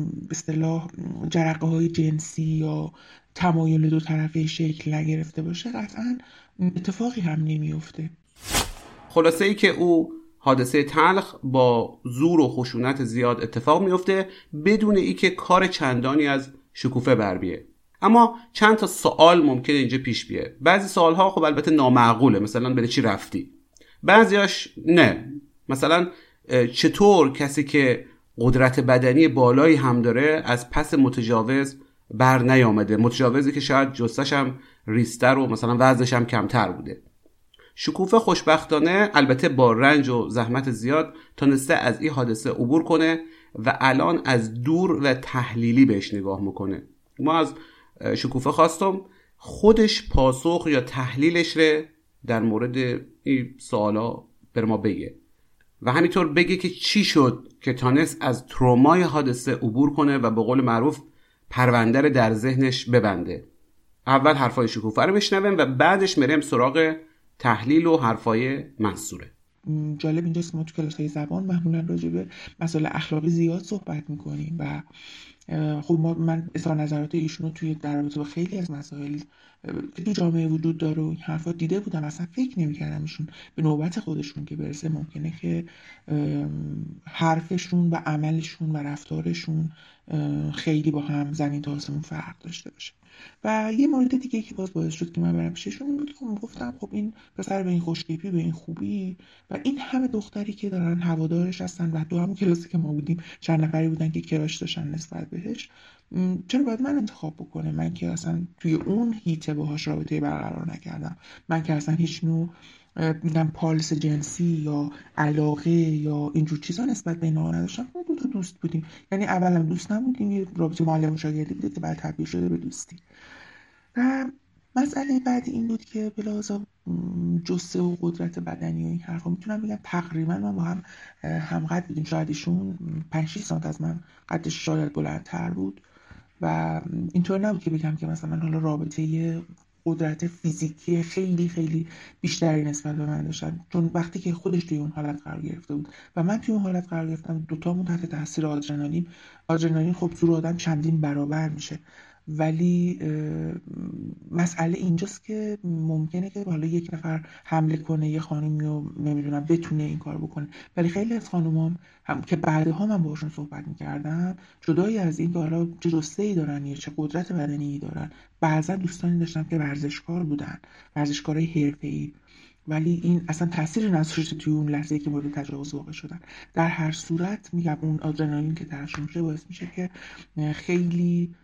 اصطلاح جرقه‌های جنسی یا تمایل دو طرفه شکل نگرفته باشه قطعاً اتفاقی هم نمیفته. خلاصه ای که او حادثه تلخ با زور و خشونت زیاد اتفاق میفته بدون ای که کار چندانی از شکوفه بر بیه. اما چند تا سوال ممکنه اینجا پیش بیه. بعضی سوالها خب البته نامعقوله، مثلا برای چی رفتی؟ بعضیاش نه، مثلا چطور کسی که قدرت بدنی بالایی هم داره از پس متجاوز بر نیامده، متجاوزی که شاید جثه‌ش هم ریستر و مثلا وزنش هم کمتر بوده. شکوفه خوشبختانه البته با رنج و زحمت زیاد تونسته از این حادثه عبور کنه و الان از دور و تحلیلی بهش نگاه میکنه. ما از شکوفه خواستم خودش پاسخ یا تحلیلش رو در مورد این سوالا بر ما بگه و همینطور بگه که چی شد که تونست از ترومای حادثه عبور کنه و به قول معروف پرونده رو در ذهنش ببنده. اول حرفای شکوفه رو بشنویم و بعدش میریم سراغ تحلیل و حرفای منصوره. جالب اینجاست که ما تو کلاس‌های زبان معمولا راجع به مسائل اخلاقی زیاد صحبت می‌کنیم و خب من اظهار نظرات ایشونو توی در رابطه با خیلی از مسائل که تو جامعه وجود داره و این حرفا دیده بودم، اصلا فکر نمی‌کردم ایشون به نوبت خودشون که برسه ممکنه که حرفشون و عملشون و رفتارشون خیلی با هم زمین تا آسمون فرق داشته باشه. و یه مورد دیگه که باعث شد که من برم پیششون بود که گفتم خب این پسر به این خوشتیپی، به این خوبی و این همه دختری که دارن هوادارش هستن و تو همون کلاسی که ما بودیم چند نفری بودن که کراش داشتن نسبت بهش، چرا باید من انتخاب بکنه؟ من که اصلا توی اون هیته باهاش رابطه برقرار نکردم، من که اصلا هیچ نوع میگم پالس جنسی یا علاقه یا اینجور چیزا نسبت به اینا نداشتم. ما دو تا دوست بودیم، یعنی اولا دوست نبودیم، یه رابطه معلم و شاگردی بوده که بعد تبدیل شده به دوستی. و مسئله بعد این بود که بلازا جسه و قدرت بدنی و این حرفا میتونم بگم تقریبا من با هم همقدر بودیم، شاید ایشون 5-6 سانت از من قدش شاید بلندتر بود و اینطور نبود که بگم که مثلا حالا رابطه قدرت فیزیکی خیلی خیلی بیشتری نسبت به من داشتن، چون وقتی که خودش توی اون حالت قرار گرفته بود و من توی اون حالت قرار گرفتم، دوتامون تحت تاثیر آدرنالین خب زور آدم چندین برابر میشه. ولی مسئله اینجاست که ممکنه که حالا یک نفر حمله کنه یه خانمی رو نمیدونم بتونه این کار بکنه، ولی خیلی از خانومام هم که بعدها من باشون صحبت میکردم جدایی از این که حالا چه جثه‌ای دارن یا چه قدرت بدنی دارن، بعضا دوستانی داشتم که ورزشکار بودن، ورزشکارای حرفه‌ای، ولی این اصلا تأثیری نذاشته توی اون لحظه‌ای که مورد تجاوز واقع شدن. در هر صورت میگم اون آدرنالین که ترشح میشه باعث میشه که خیلی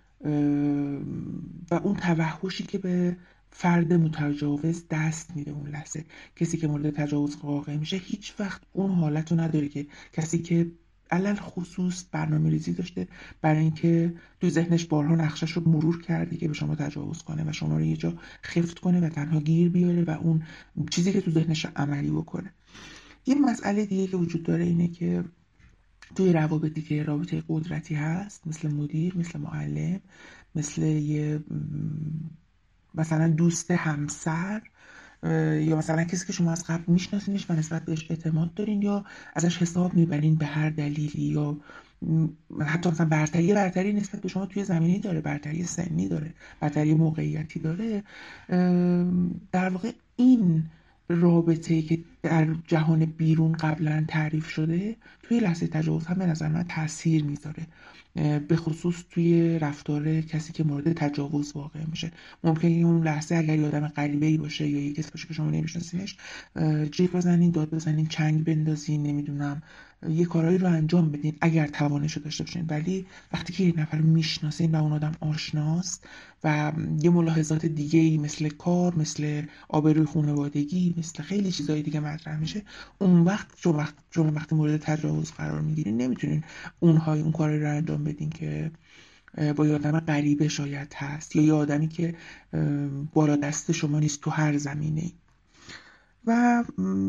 و اون توحشی که به فرد متجاوز دست میده اون لحظه، کسی که مورد تجاوز واقع میشه هیچ وقت اون حالت رو نداره که کسی که علل خصوص برنامه ریزی داشته برای اینکه تو ذهنش بارها نقشش رو مرور کرده که به شما تجاوز کنه و شما رو یه جا خفت کنه و تنها گیر بیاره و اون چیزی که تو ذهنش رو عملی بکنه. یه مسئله دیگه که وجود داره اینه که توی روابطی که رابطه قدرتی هست، مثل مدیر، مثل معلم، مثل یه مثلا دوست همسر، یا مثلا کسی که شما از قبل میشناسینش و نسبت بهش اعتماد دارین یا ازش حساب میبرین به هر دلیلی، یا حتی مثلا برتری نسبت به شما توی زمینی داره، برتری سنی داره، برتری موقعیتی داره. در واقع این رابطه‌ای که در جهان بیرون قبلا تعریف شده توی لحظه تجاوز هم به نظر من تاثیر میذاره، به خصوص توی رفتار کسی که مورد تجاوز واقع میشه. ممکنه اون لحظه اگر یه آدم غریبه‌ای باشه یا یه کسی باشه که شما نمیشناسینش، جیغ بزنین، داد بزنین، چنگ بندازین، نمیدونم یه کارایی رو انجام بدین اگر توانش رو داشته باشین. ولی وقتی که یک نفر میشناسین و اون آدم آشناست و یه ملاحظات دیگه‌ای مثل کار، مثل آبروی خانوادگی، مثل خیلی چیزای دیگه مطرح میشه، اون وقت شما وقتی مورد تجاوز قرار میگیرین نمیتونین اون کاری رو انجام بدین که با یه آدم غریبه شاید هست یا یه آدمی که بالا دست شما نیست تو هر زمینه‌ای. و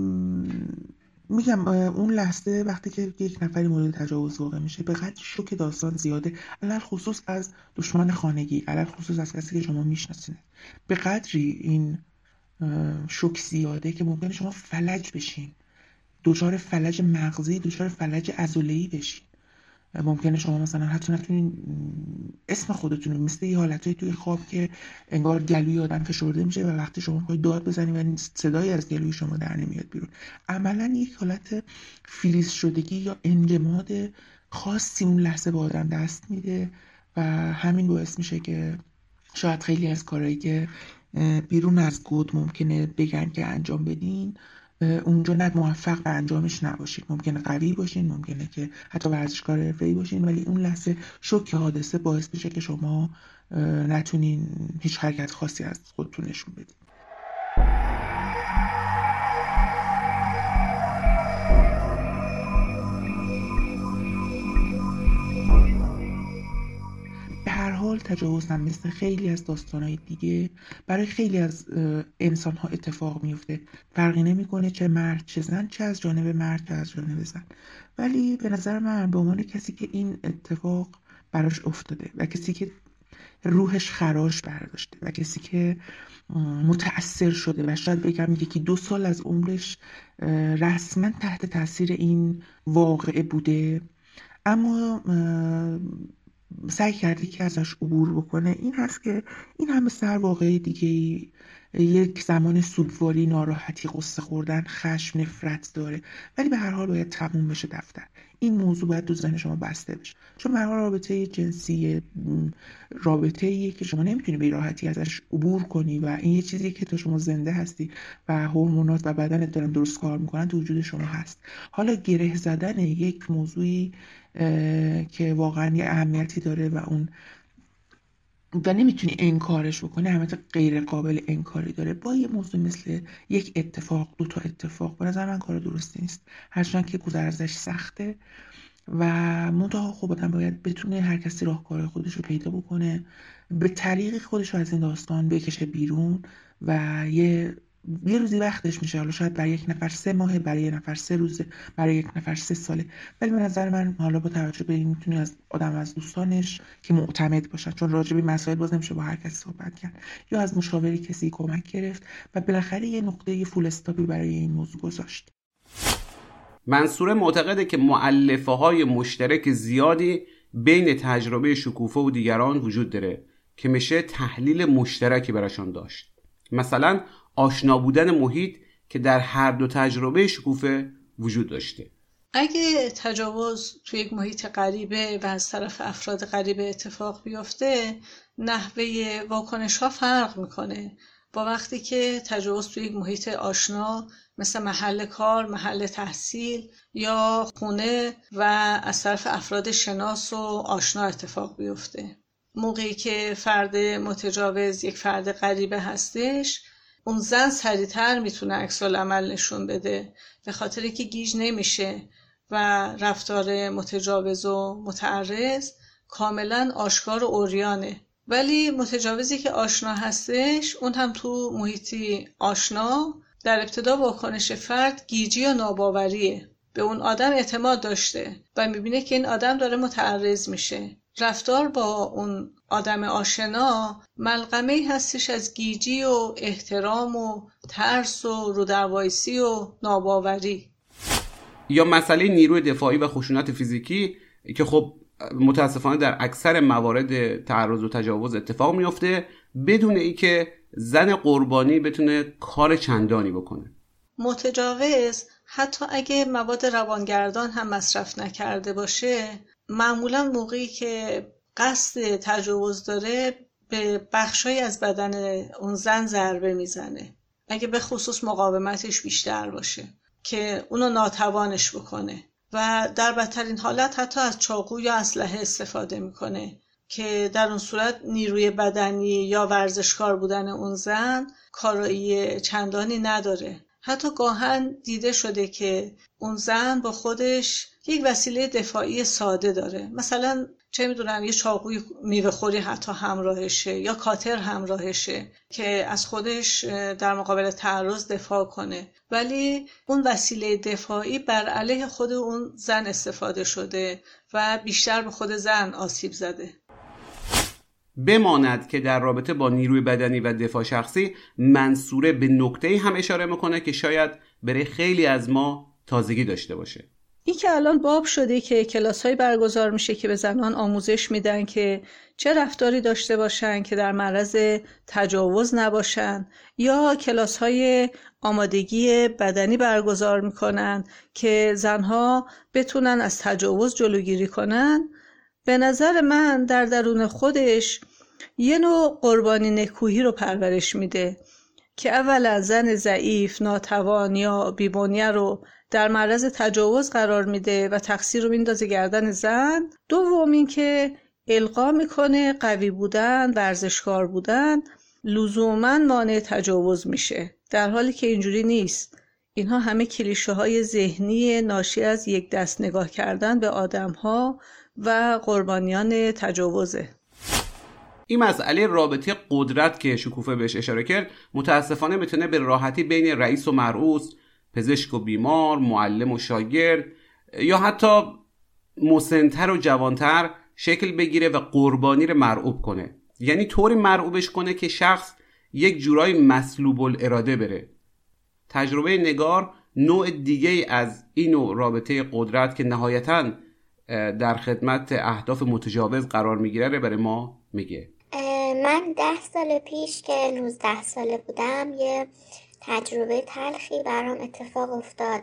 میگم اون لحظه وقتی که یک نفری مورد تجاوز واقع میشه به قدر شوک داستان زیاده، علل خصوص از دشمن خانگی، علل خصوص از کسی که شما میشناسین، به قدری این شوک زیاده که ممکنه شما فلج بشین، دچار فلج مغزی، دچار فلج عضله‌ای بشین. ممکنه شما مثلا حتی نتونین اسم خودتون رو، مثل یه حالتایی توی خواب که انگار گلوی آدم فشرده میشه و وقتی شما میخوای داد بزنید و صدایی از گلوی شما در نمیاد بیرون، عملا یک حالت فریز شدگی یا انجماد خاصی اون لحظه به آدم دست میده و همین باعث میشه که شاید خیلی از کارهایی که بیرون از گود ممکنه بگن که انجام بدین، اونجا نه موفق به انجامش نباشید. ممکنه قوی باشین، ممکنه که حتی ورزشکار حرفه‌ای باشین، ولی اون لحظه شوک حادثه باعث میشه که شما نتونین هیچ حرکت خاصی از خودتون نشون بدین. تجاوز هم مثل خیلی از داستانهای دیگه برای خیلی از انسان‌ها اتفاق میفته. فرقی نمی‌کنه چه مرد چه زن، چه از جانب مرد چه از جانب زن. ولی به نظر من به عنوان کسی که این اتفاق براش افتاده و کسی که روحش خراش برداشته و کسی که متأثر شده و شاید بگم 1-2 سال از عمرش رسما تحت تاثیر این واقعه بوده، اما سعی کرده که ازش عبور بکنه، این هست که این همه سر واقعی دیگه یک زمان سوگواری، ناراحتی، قصه خوردن، خشم، نفرت داره، ولی به هر حال باید تموم بشه دفتر. این موضوع باید تو ذهن شما بسته بشه، چون به هر حال رابطه جنسی رابطه‌ایه که شما نمیتونی به راحتی ازش عبور کنی و این یه چیزیه که تا شما زنده هستی و هورمونات و بدنت دارن درست کار میکنن تو وجود شما هست. حالا گره زدن یک موضوعی که واقعا یه اهمیتی داره و نمیتونی انکارش بکنی، البته غیر قابل انکاری داره، با یه موضوع مثل یک اتفاق، 2 تا اتفاق به نظر من کار درستی نیست، هرچند که گذر ازش سخته و منتها خب آدم باید بتونه هر کسی راهکار خودش رو پیدا بکنه، به طریق خودش رو از این داستان بکشه بیرون و یه روزی وقتش میشه. حالا شاید برای یک نفر 3 ماهه، برای یک نفر 3 روزه، برای یک نفر 3 ساله، ولی به نظر من حالا با توجه به این میتونه از دوستانش که معتمد باشن، چون راجع به مسائل باز نمیشه با هر کسی صحبت کرد، یا از مشاوری کسی کمک گرفت و بالاخره یه نقطه، یه فول استاپی برای این موضوع گذاشت. منصوره معتقده که مؤلفه‌های مشترک زیادی بین تجربه شکوفه و دیگران وجود داره که میشه تحلیل مشترکی براشون داشت. مثلا آشنا بودن محیط که در هر دو تجربه شکوفه وجود داشته. اگه تجاوز توی یک محیط غریبه و از طرف افراد غریبه اتفاق بیفته، نحوه واکنش ها فرق میکنه با وقتی که تجاوز توی یک محیط آشنا مثل محل کار، محل تحصیل یا خونه و از طرف افراد شناس و آشنا اتفاق بیفته. موقعی که فرد متجاوز یک فرد غریبه هستش، اون زن سریعتر میتونه عکس العمل نشون بده به خاطر که گیج نمیشه و رفتار متجاوز و متعرض کاملا آشکار و عریانه. ولی متجاوزی که آشنا هستش، اون هم تو محیطی آشنا، در ابتدا واکنش فرد گیجی و ناباوریه. به اون آدم اعتماد داشته و میبینه که این آدم داره متعرض میشه رفتار با اون آدم آشنا ملغمه‌ای هستش از گیجی و احترام و ترس و رودروایسی و ناباوری. یا مسئله نیروی دفاعی و خشونت فیزیکی که خب متاسفانه در اکثر موارد تعرض و تجاوز اتفاق میفته بدون اینکه زن قربانی بتونه کار چندانی بکنه. متجاوز حتی اگه مواد روانگردان هم مصرف نکرده باشه، معمولا موقعی که قصد تجاوز داره به بخشای از بدن اون زن ضربه میزنه، اگه به خصوص مقاومتش بیشتر باشه که اونو ناتوانش بکنه، و در بدترین حالت حتی از چاقو یا اسلحه استفاده میکنه که در اون صورت نیروی بدنی یا ورزشکار بودن اون زن کارایی چندانی نداره. حتی گاهن دیده شده که اون زن با خودش یک وسیله دفاعی ساده داره، مثلا چه میدونم یه چاقوی میوه خوری حتی همراهشه یا کاتر همراهشه که از خودش در مقابل تعرض دفاع کنه، ولی اون وسیله دفاعی بر علیه خود اون زن استفاده شده و بیشتر به خود زن آسیب زده. بماند که در رابطه با نیروی بدنی و دفاع شخصی منصوره به نکته‌ای هم اشاره میکنه که شاید برای خیلی از ما تازگی داشته باشه. این که الان باب شده که کلاس‌های برگزار میشه که به زنان آموزش میدن که چه رفتاری داشته باشن که در معرض تجاوز نباشن، یا کلاس‌های آمادگی بدنی برگزار میکنن که زنها بتونن از تجاوز جلوگیری کنن. به نظر من در درون خودش یه نوع قربانی نکوهی رو پرورش میده که اولا زن ضعیف، ناتوان یا بی‌بنیه رو در معرض تجاوز قرار میده و تقصیر رو میندازه گردن زن. دوم این که القا میکنه قوی بودن، ورزشکار بودن لزوماً مانع تجاوز میشه، در حالی که اینجوری نیست. اینها همه کلیشه های ذهنی ناشی از یک دست نگاه کردن به آدم‌ها و قربانیان تجاوزه. این مسئله رابطه قدرت که شکوفه بهش اشاره کرد متاسفانه میتونه به راحتی بین رئیس و مرئوس، پزشک و بیمار، معلم و شاگرد یا حتی مسن‌تر و جوانتر شکل بگیره و قربانی رو مرعوب کنه، یعنی طوری مرعوبش کنه که شخص یک جورای مسلوب الاراده بره. تجربه نگار نوع دیگه از این نوع رابطه قدرت که نهایتاً در خدمت اهداف متجاوز قرار میگیره رو برای ما میگه. من 10 سال پیش که 19 ساله بودم یه تجربه تلخی برام اتفاق افتاد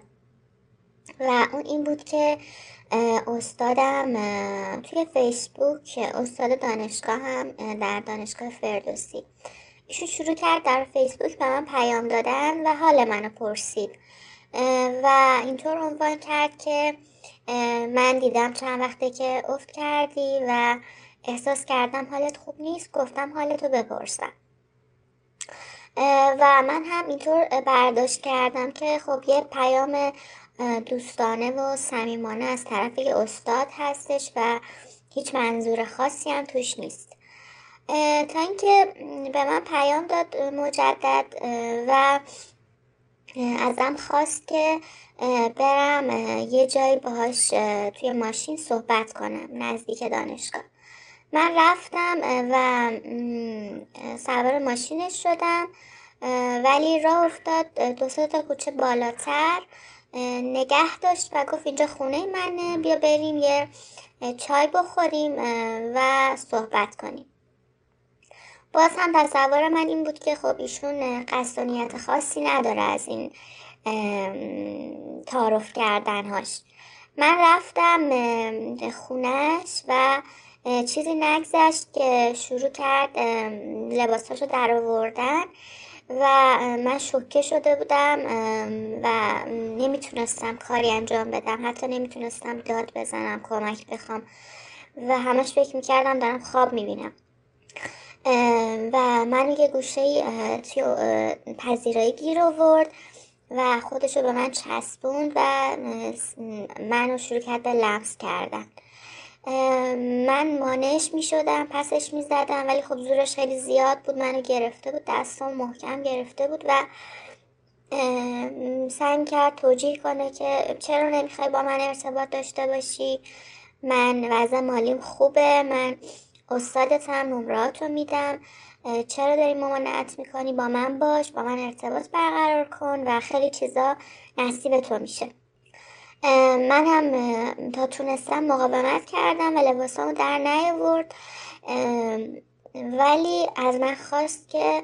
و اون این بود که استادم توی فیسبوک، استاد دانشگاه هم در دانشگاه فردوسی، ایشون شروع کرد در فیسبوک به من پیام دادن و حال منو پرسید و اینطور عنوان کرد که من دیدم چند وقته که افت کردی و احساس کردم حالت خوب نیست، گفتم حالتو بپرسم. و من هم اینطور برداشت کردم که خب یه پیام دوستانه و صمیمانه از طرف یه استاد هستش و هیچ منظور خاصی هم توش نیست. تا اینکه به من پیام داد مجدد و ازم خواست که برم یه جایی باهاش توی ماشین صحبت کنم نزدیک دانشگاه. من رفتم و سوار ماشینش شدم، ولی راه افتاد 2-3 تا کوچه بالاتر نگه داشت و گفت اینجا خونه منه، بیا بریم یه چای بخوریم و صحبت کنیم. باز هم تصور من این بود که خب ایشون قصد و نیت خاصی نداره از این تعارف کردنهاش. من رفتم خونش و چیزی نگذشت که شروع کرد لباساشو در آوردن و من شوکه شده بودم و نمیتونستم کاری انجام بدم، حتی نمیتونستم داد بزنم، کمک بخوام و همش فکر میکردم دارم خواب میبینم. و من یه گوشه‌ای توی پذیرایی گیر آورد و خودشو به من چسبوند و منو شروع کرد به لمس کردن. من مانعش می شدم، پسش می زدم، ولی خب زورش خیلی زیاد بود، منو گرفته بود، دستم محکم گرفته بود و سعی کرد توجیه کنه که چرا نمیخوای با من ارتباط داشته باشی من وضع مالیم خوبه، من استادتم، نمراتو میدم، چرا داری ممانعت میکنی، با من باش، با من ارتباط برقرار کن و خیلی چیزا نصیب تو میشه. من هم تا تونستم مقاومت کردم و لباسامو در نیاورد، ولی از من خواست که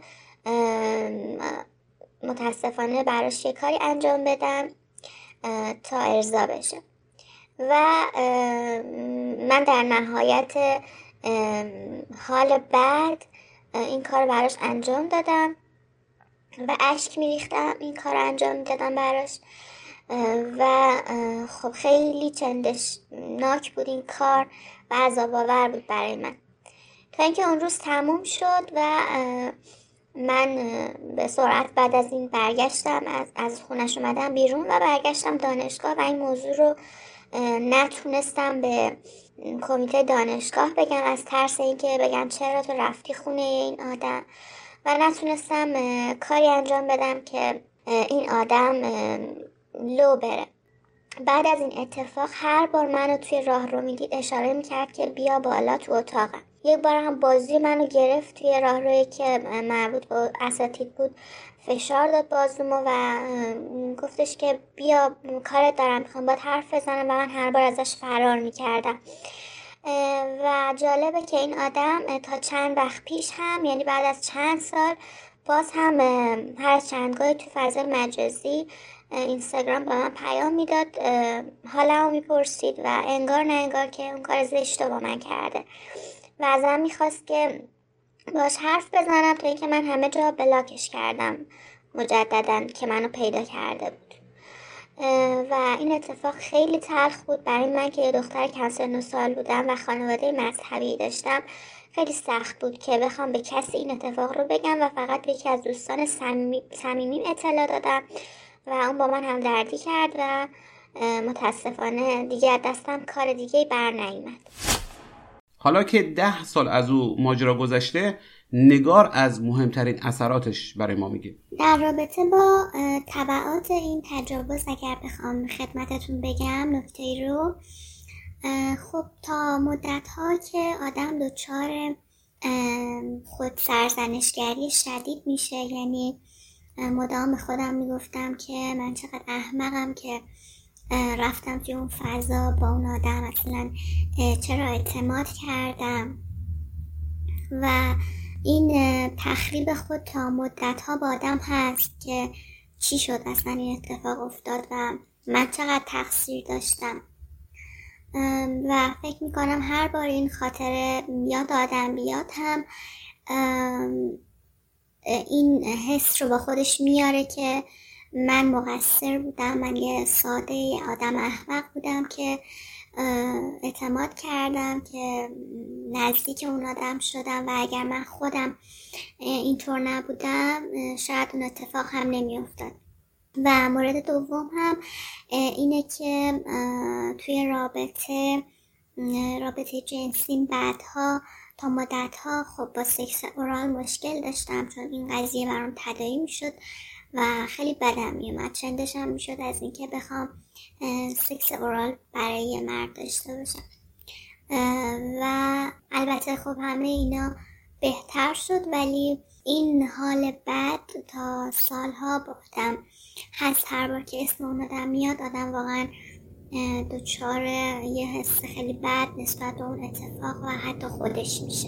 متاسفانه براش یه کاری انجام بدم تا ارضا بشه و من در نهایت حال بعد این کار براش انجام دادم و اشک میریختم این کار انجام میدادم براش و خب خیلی چندشناک بود این کار و عذاب آور بود برای من، تا اینکه اون روز تموم شد و من به سرعت بعد از این برگشتم، از خونش اومدم بیرون و برگشتم دانشگاه و این موضوع رو نتونستم به کمیته دانشگاه بگم از ترس اینکه بگم چرا تو رفتی خونه این آدم و نتونستم کاری انجام بدم که این آدم لو بره. بعد از این اتفاق هر بار منو توی راه رو میدید اشاره میکرد که بیا بالا تو اتاقم. یک بار هم بازوی منو گرفت توی راه روی که مربوط به اساتید بود، فشار داد بازومو و گفتش که بیا کارت دارم، میخوام باید حرف بزنم و من هر بار ازش فرار میکردم. و جالبه که این آدم تا چند وقت پیش هم، یعنی بعد از چند سال، باز هم هر چندگاهی تو فضای مجازی اینستاگرام به من پیام میداد، حالمو میپرسید و انگار نه انگار که اون کار زشت رو با من کرده و ازم میخواست که باش حرف بزنم، تا اینکه من همه جا بلاکش کردم مجدداً که منو پیدا کرده بود. و این اتفاق خیلی تلخ بود برای من که یه دختر کم سن و سال بودم و خانواده مذهبی داشتم. خیلی سخت بود که بخوام به کسی این اتفاق رو بگم و فقط به یکی از دوستان صمیمیم اطلاع دادم و اون با من همدردی کرد و متاسفانه دیگه از دستم کار دیگه بر نیامد. حالا که 10 سال از او ماجرا گذشته، نگار از مهمترین اثراتش برای ما میگه. در رابطه با تبعات این تجاوز اگر بخوام خدمتتون بگم نکته رو، خب تا مدت‌ها که آدم دچار خود سرزنشگری شدید میشه، یعنی مدام به خودم میگفتم که من چقدر احمقم که رفتم توی اون فضا با اون آدم، اصلا چرا اعتماد کردم و این تخریب خود تا مدت‌ها با آدم هست که چی شد اصلا این اتفاق افتاد و من چقدر تقصیر داشتم و فکر میکنم هر بار این خاطره یاد آدم بیاد هم این حس رو با خودش میاره که من مقصر بودم، من یه ساده آدم احمق بودم که اعتماد کردم، که نزدیک اون آدم شدم و اگر من خودم اینطور نبودم شاید اون اتفاق هم نمی افتاد. و مورد دوم هم اینه که توی رابطه جنسی بعدها تا مدتها خب با سکس اورال مشکل داشتم، چون این قضیه برام تداعی می شد و خیلی بدم می اومد، چندش هم می شد از اینکه بخوام سکس اورال برای یه مرد داشته باشم و البته خب همه اینا بهتر شد، ولی این حال بد تا سالها با آدم هست. هر بار که اسم اون آدم میاد آدم واقعا دچار یه حس خیلی بد نسبت به اون اتفاق و حتی خودش میشه.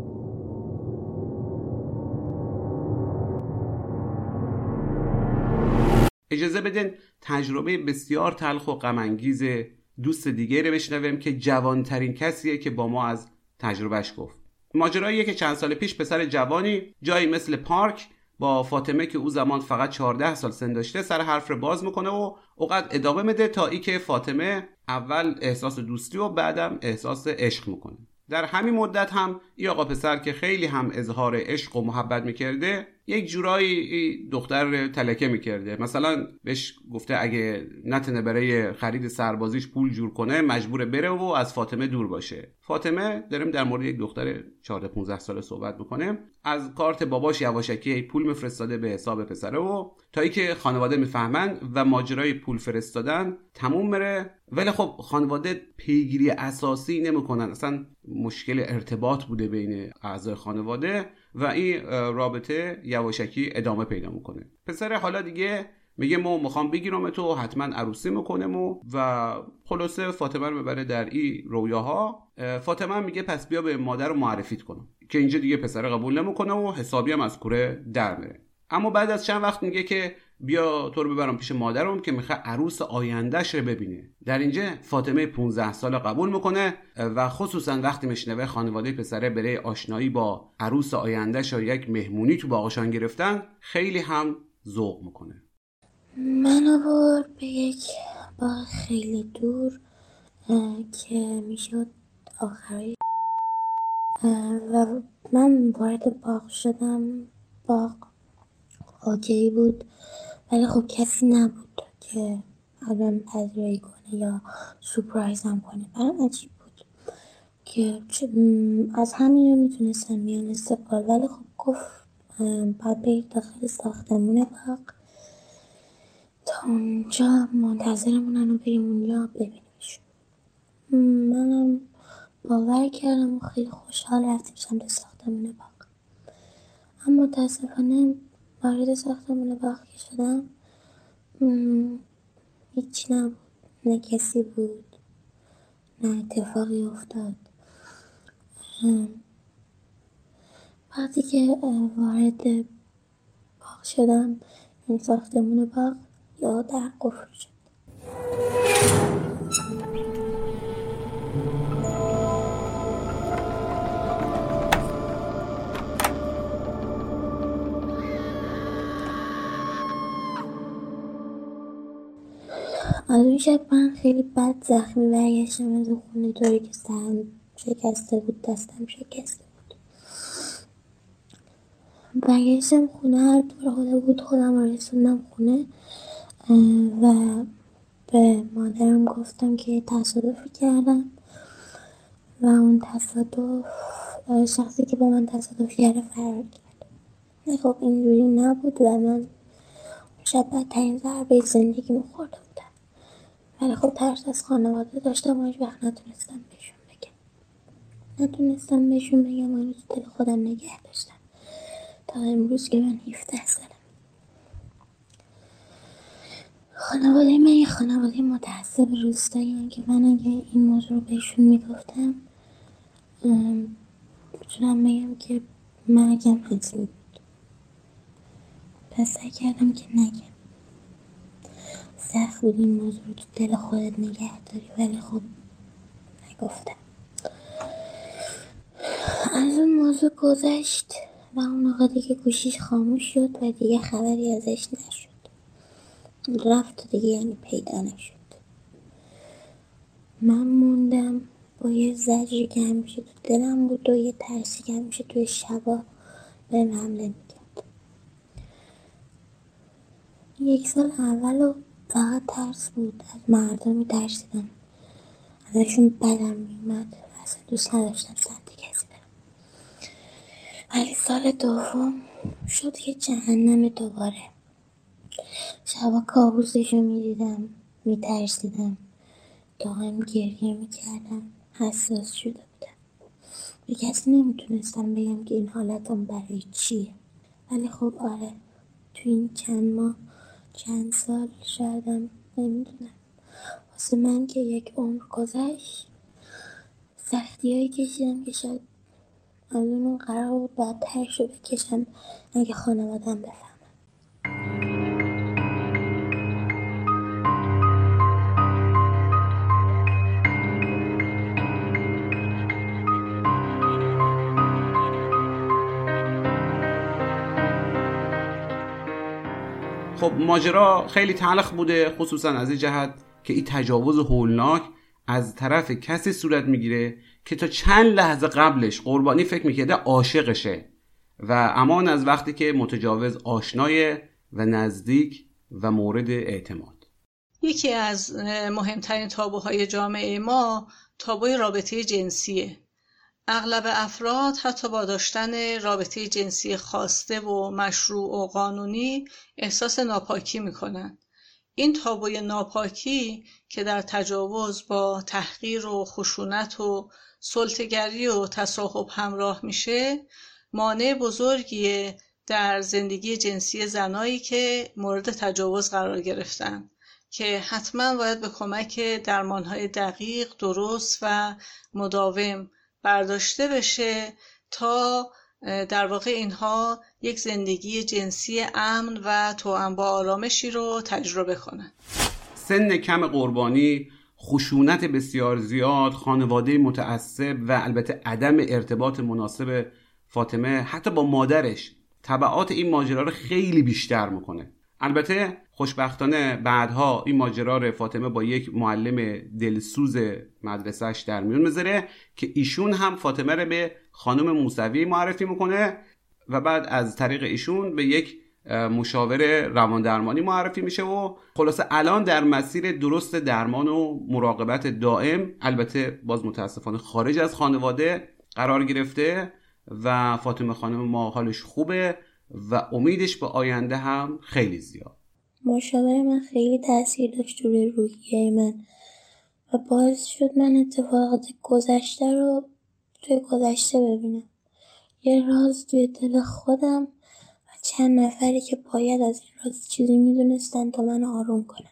اجازه بدین تجربه بسیار تلخ و غم انگیز دوست دیگه رو بشنویم که جوانترین کسیه که با ما از تجربهش گفت. ماجراییه که چند سال پیش پسر جوانی جایی مثل پارک با فاطمه که او زمان فقط 14 سال سن داشته سر حرف رو باز میکنه و اوقات ادامه میده تا ای که فاطمه اول احساس دوستی و بعدم احساس عشق میکنه. در همین مدت هم این آقا پسر که خیلی هم اظهار عشق و محبت میکرده یک جورایی دختر تلکه میکرده. مثلا بهش گفته اگه نتونه برای خرید سربازیش پول جور کنه مجبوره بره و از فاطمه دور باشه. فاطمه، داریم در مورد یک دختر 14-15 ساله صحبت میکنه، از کارت باباش یواشکی پول میفرستاده به حساب پسره و تا اینکه خانواده میفهمن و ماجرای پول فرستادن تموم میره. ولی خب خانواده پیگیری اساسی نمیکنن، اصلا مشکل ارتباط بوده بین اعضای خانواده و این رابطه یواشکی ادامه پیدا میکنه. پسر حالا دیگه میگه ما میخوام بگیرم تو، حتما عروسی میکنم و خلاصه فاطمه رو ببره در این رویاها. فاطمه میگه پس بیا به مادر رو معرفیت کنم، که اینجا دیگه پسر قبول نمیکنه و حسابی هم از کوره در میره. اما بعد از چند وقت میگه که بیا تو رو ببرم پیش مادرم که میخواد عروس آیندهش رو ببینه. در اینجا فاطمه 15 ساله قبول میکنه و خصوصا وقتی میشنوه خانواده پسره برای آشنایی با عروس آیندهش و یک مهمونی تو باغشان گرفتن، خیلی هم ذوق میکنه. من آورد به یک باغ خیلی دور که میشد آخرای و من وارد باغ شدم. باغ اوکی بود ولی خب کسی نبود که آدم پذیرایی کنه یا سورپرایزم کنه. برام عجیب بود که از همین رو میتونستم بیان استقبال، ولی خب گفت باید برید داخل ساختمون باغ تا اونجا منتظرمونن و بریم اونجا ببینیمشون. منم باور کردم و خیلی خوشحال رفتیم سمت ساختمون باغ. اما متاسفانه وارد ساختمون باغ که شدم هیچی نبود، نه کسی بود نه اتفاقی افتاد. وقتی که وارد باغ شدم این ساختمون باغ یا در قفل شد. از اون شب من خیلی بد زخمی برگشتم از اون خونه، طوری که سرم شکسته بود، دستم شکسته بود. برگشتم خونه، هر طور خدا بود خودم رو رسوندم خونه و به مادرم گفتم که تصادفی کردم و اون تصادف شخصی که با من تصادف کرده فرار کرد. خب اینجوری نبود و من شب بدترین ضربه زندگی میخورده بودم، ولی خب ترس از خانواده داشتم و هیچ وقت نتونستم بهشون بگم و اینو تو دل خودم نگه داشتم تا امروز که من 17 سالم. خانواده من یه خانواده متعصب روستایی که من اگه این موضوع رو بهشون میگفتم میتونم بگم که مرگم حتمی بود. پس سعی کردم که نگم. سخت بود این موضوع رو تو دل خودت نگه داری، ولی خب نگفتم. از اون موضوع گذشت و اون آقا دیگه گوشیش خاموش شد و دیگه خبری ازش نشد. رفت دیگه، یعنی پیدا نشد. من موندم با یه زجری که همیشه تو دلم بود و یه ترسی که همیشه توی شبا بهم حمله میکرد. 1 سال اولو فقط ترس بود، از مردم میترسیدم، ازشون بدم میومد، اصلا دوست نداشتم سمت کسی برم. ولی سال دوم شد که جهنم دوباره. شبا کابوسشو میدیدم، میترسیدم، دائم گریه میکردم، حساس شده بودم. به کسی نمیتونستم بگم که این حالتم برای چیه، ولی خب آره، تو این چند سال شایدم نمیدونم، واسه من که 1 عمر گذشت، سختی‌هایی کشیدم که شاید از اون قرار بود بدترشو بکشم اگه خانوادم بفهمن. خب ماجرا خیلی تلخ بوده، خصوصا از این جهت که این تجاوز هولناک از طرف کسی صورت میگیره که تا چند لحظه قبلش قربانی فکر میکرده عاشقشه و امان از وقتی که متجاوز آشنای و نزدیک و مورد اعتماد. یکی از مهمترین تابوهای جامعه ما تابوی رابطه جنسیه. اغلب افراد حتی با داشتن رابطه جنسی خواسته و مشروع و قانونی احساس ناپاکی میکنن. این تابوی ناپاکی که در تجاوز با تحقیر و خشونت و سلطه‌گری و تصاحب همراه میشه، مانع بزرگیه در زندگی جنسی زنایی که مورد تجاوز قرار گرفتن که حتما باید به کمک درمانهای دقیق، درست و مداوم برداشته بشه تا در واقع اینها یک زندگی جنسی امن و توأم با آرامشی رو تجربه کنن. سن کم قربانی، خشونت بسیار زیاد، خانواده متعصب و البته عدم ارتباط مناسب فاطمه حتی با مادرش تبعات این ماجرا رو خیلی بیشتر میکنه. البته خوشبختانه بعدها این ماجرا رو فاطمه با یک معلم دلسوز مدرسهش در میون میذاره که ایشون هم فاطمه رو به خانم موسوی معرفی میکنه و بعد از طریق ایشون به یک مشاور رواندرمانی معرفی میشه و خلاصه الان در مسیر درست درمان و مراقبت دائم، البته باز متاسفانه خارج از خانواده قرار گرفته و فاطمه خانم ما حالش خوبه و امیدش به آینده هم خیلی زیاد. مشاور من خیلی تاثیر داشت روی روحیه من و باعث شد من اتفاقات گذشته رو توی گذشته ببینم، یه راز توی دل خودم و چند نفری که باید از این راز چیزی میدونستن تا من آروم کنن.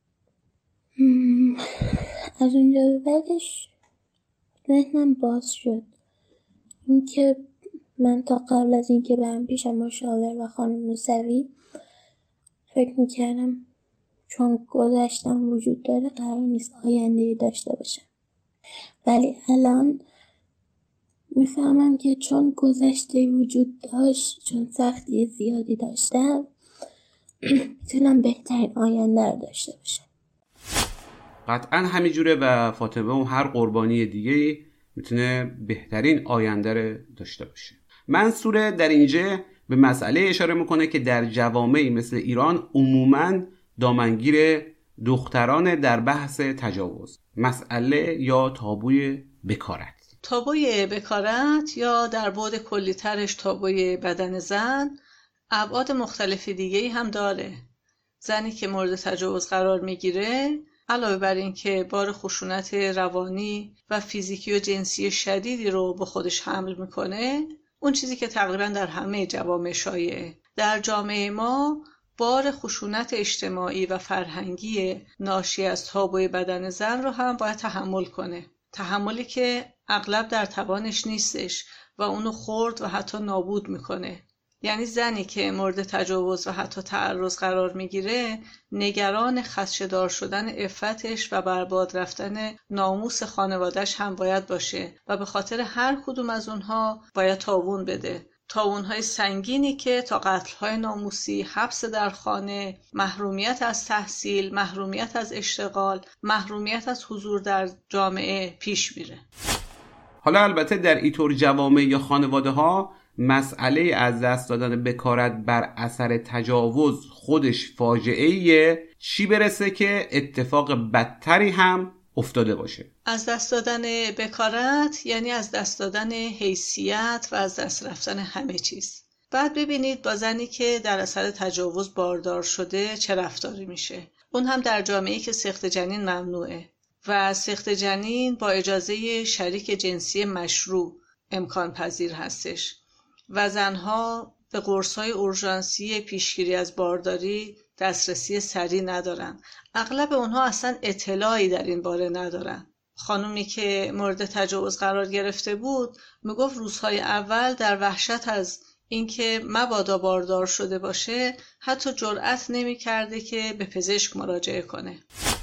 از اونجا به بعدش ذهنم باز شد، اینکه من تا قبل از اینکه برم پیش مشاور و خانم موسوی فکر میکردم چون گذشتم وجود داره قرار نیست آینده داشته باشم، ولی الان میفهمم که چون گذشته وجود داشت، چون سختی زیادی داشتم، میتونم بهترین آینده رو داشته باشم. قطعا همینجوره و فاطمه و هر قربانی دیگه میتونه بهترین آینده رو داشته باشه. منصور در اینجا به مسئله اشاره میکنه که در جوامعی مثل ایران عموماً دامنگیر دختران در بحث تجاوز، مسئله یا تابوی بکارت. تابوی بکارت یا در بعد کلی‌ترش تابوی بدن زن ابعاد مختلف دیگه‌ای هم داره. زنی که مورد تجاوز قرار میگیره علاوه بر این که بار خشونت روانی و فیزیکی و جنسی شدیدی رو به خودش حمل میکنه، اون چیزی که تقریبا در همه جوامع شایعه، در جامعه ما بار خشونت اجتماعی و فرهنگی ناشی از تابوی بدن زن رو هم باید تحمل کنه. تحملی که اغلب در توانش نیستش و اونو خرد و حتی نابود میکنه. یعنی زنی که مورد تجاوز و حتی تعرض قرار میگیره نگران خدشه‌دار شدن عفتش و برباد رفتن ناموس خانواده‌اش هم باید باشه و به خاطر هر کدوم از اونها باید تاوون بده. تاوون‌های سنگینی که تا قتل‌های ناموسی، حبس در خانه، محرومیت از تحصیل، محرومیت از اشتغال، محرومیت از حضور در جامعه پیش میره. حالا البته در اینطور جوامع یا خانواده‌ها مسئله از دست دادن بکارت بر اثر تجاوز خودش فاجعه‌ایه، چی برسه که اتفاق بدتری هم افتاده باشه. از دست دادن بکارت یعنی از دست دادن حیثیت و از دست رفتن همه چیز. بعد ببینید با زنی که در اثر تجاوز باردار شده چه رفتاری میشه. اون هم در جامعه‌ای که سقط جنین ممنوعه و سقط جنین با اجازه شریک جنسی مشروع امکان پذیر هستش و زنها به قرص‌های اورژانسی پیشگیری از بارداری دسترسی سریع ندارن. اغلب اونها اصلا اطلاعی در این باره ندارن. خانومی که مورد تجاوز قرار گرفته بود میگفت روزهای اول در وحشت از اینکه مبادا باردار شده باشه حتی جرأت نمی‌کرده که به پزشک مراجعه کنه.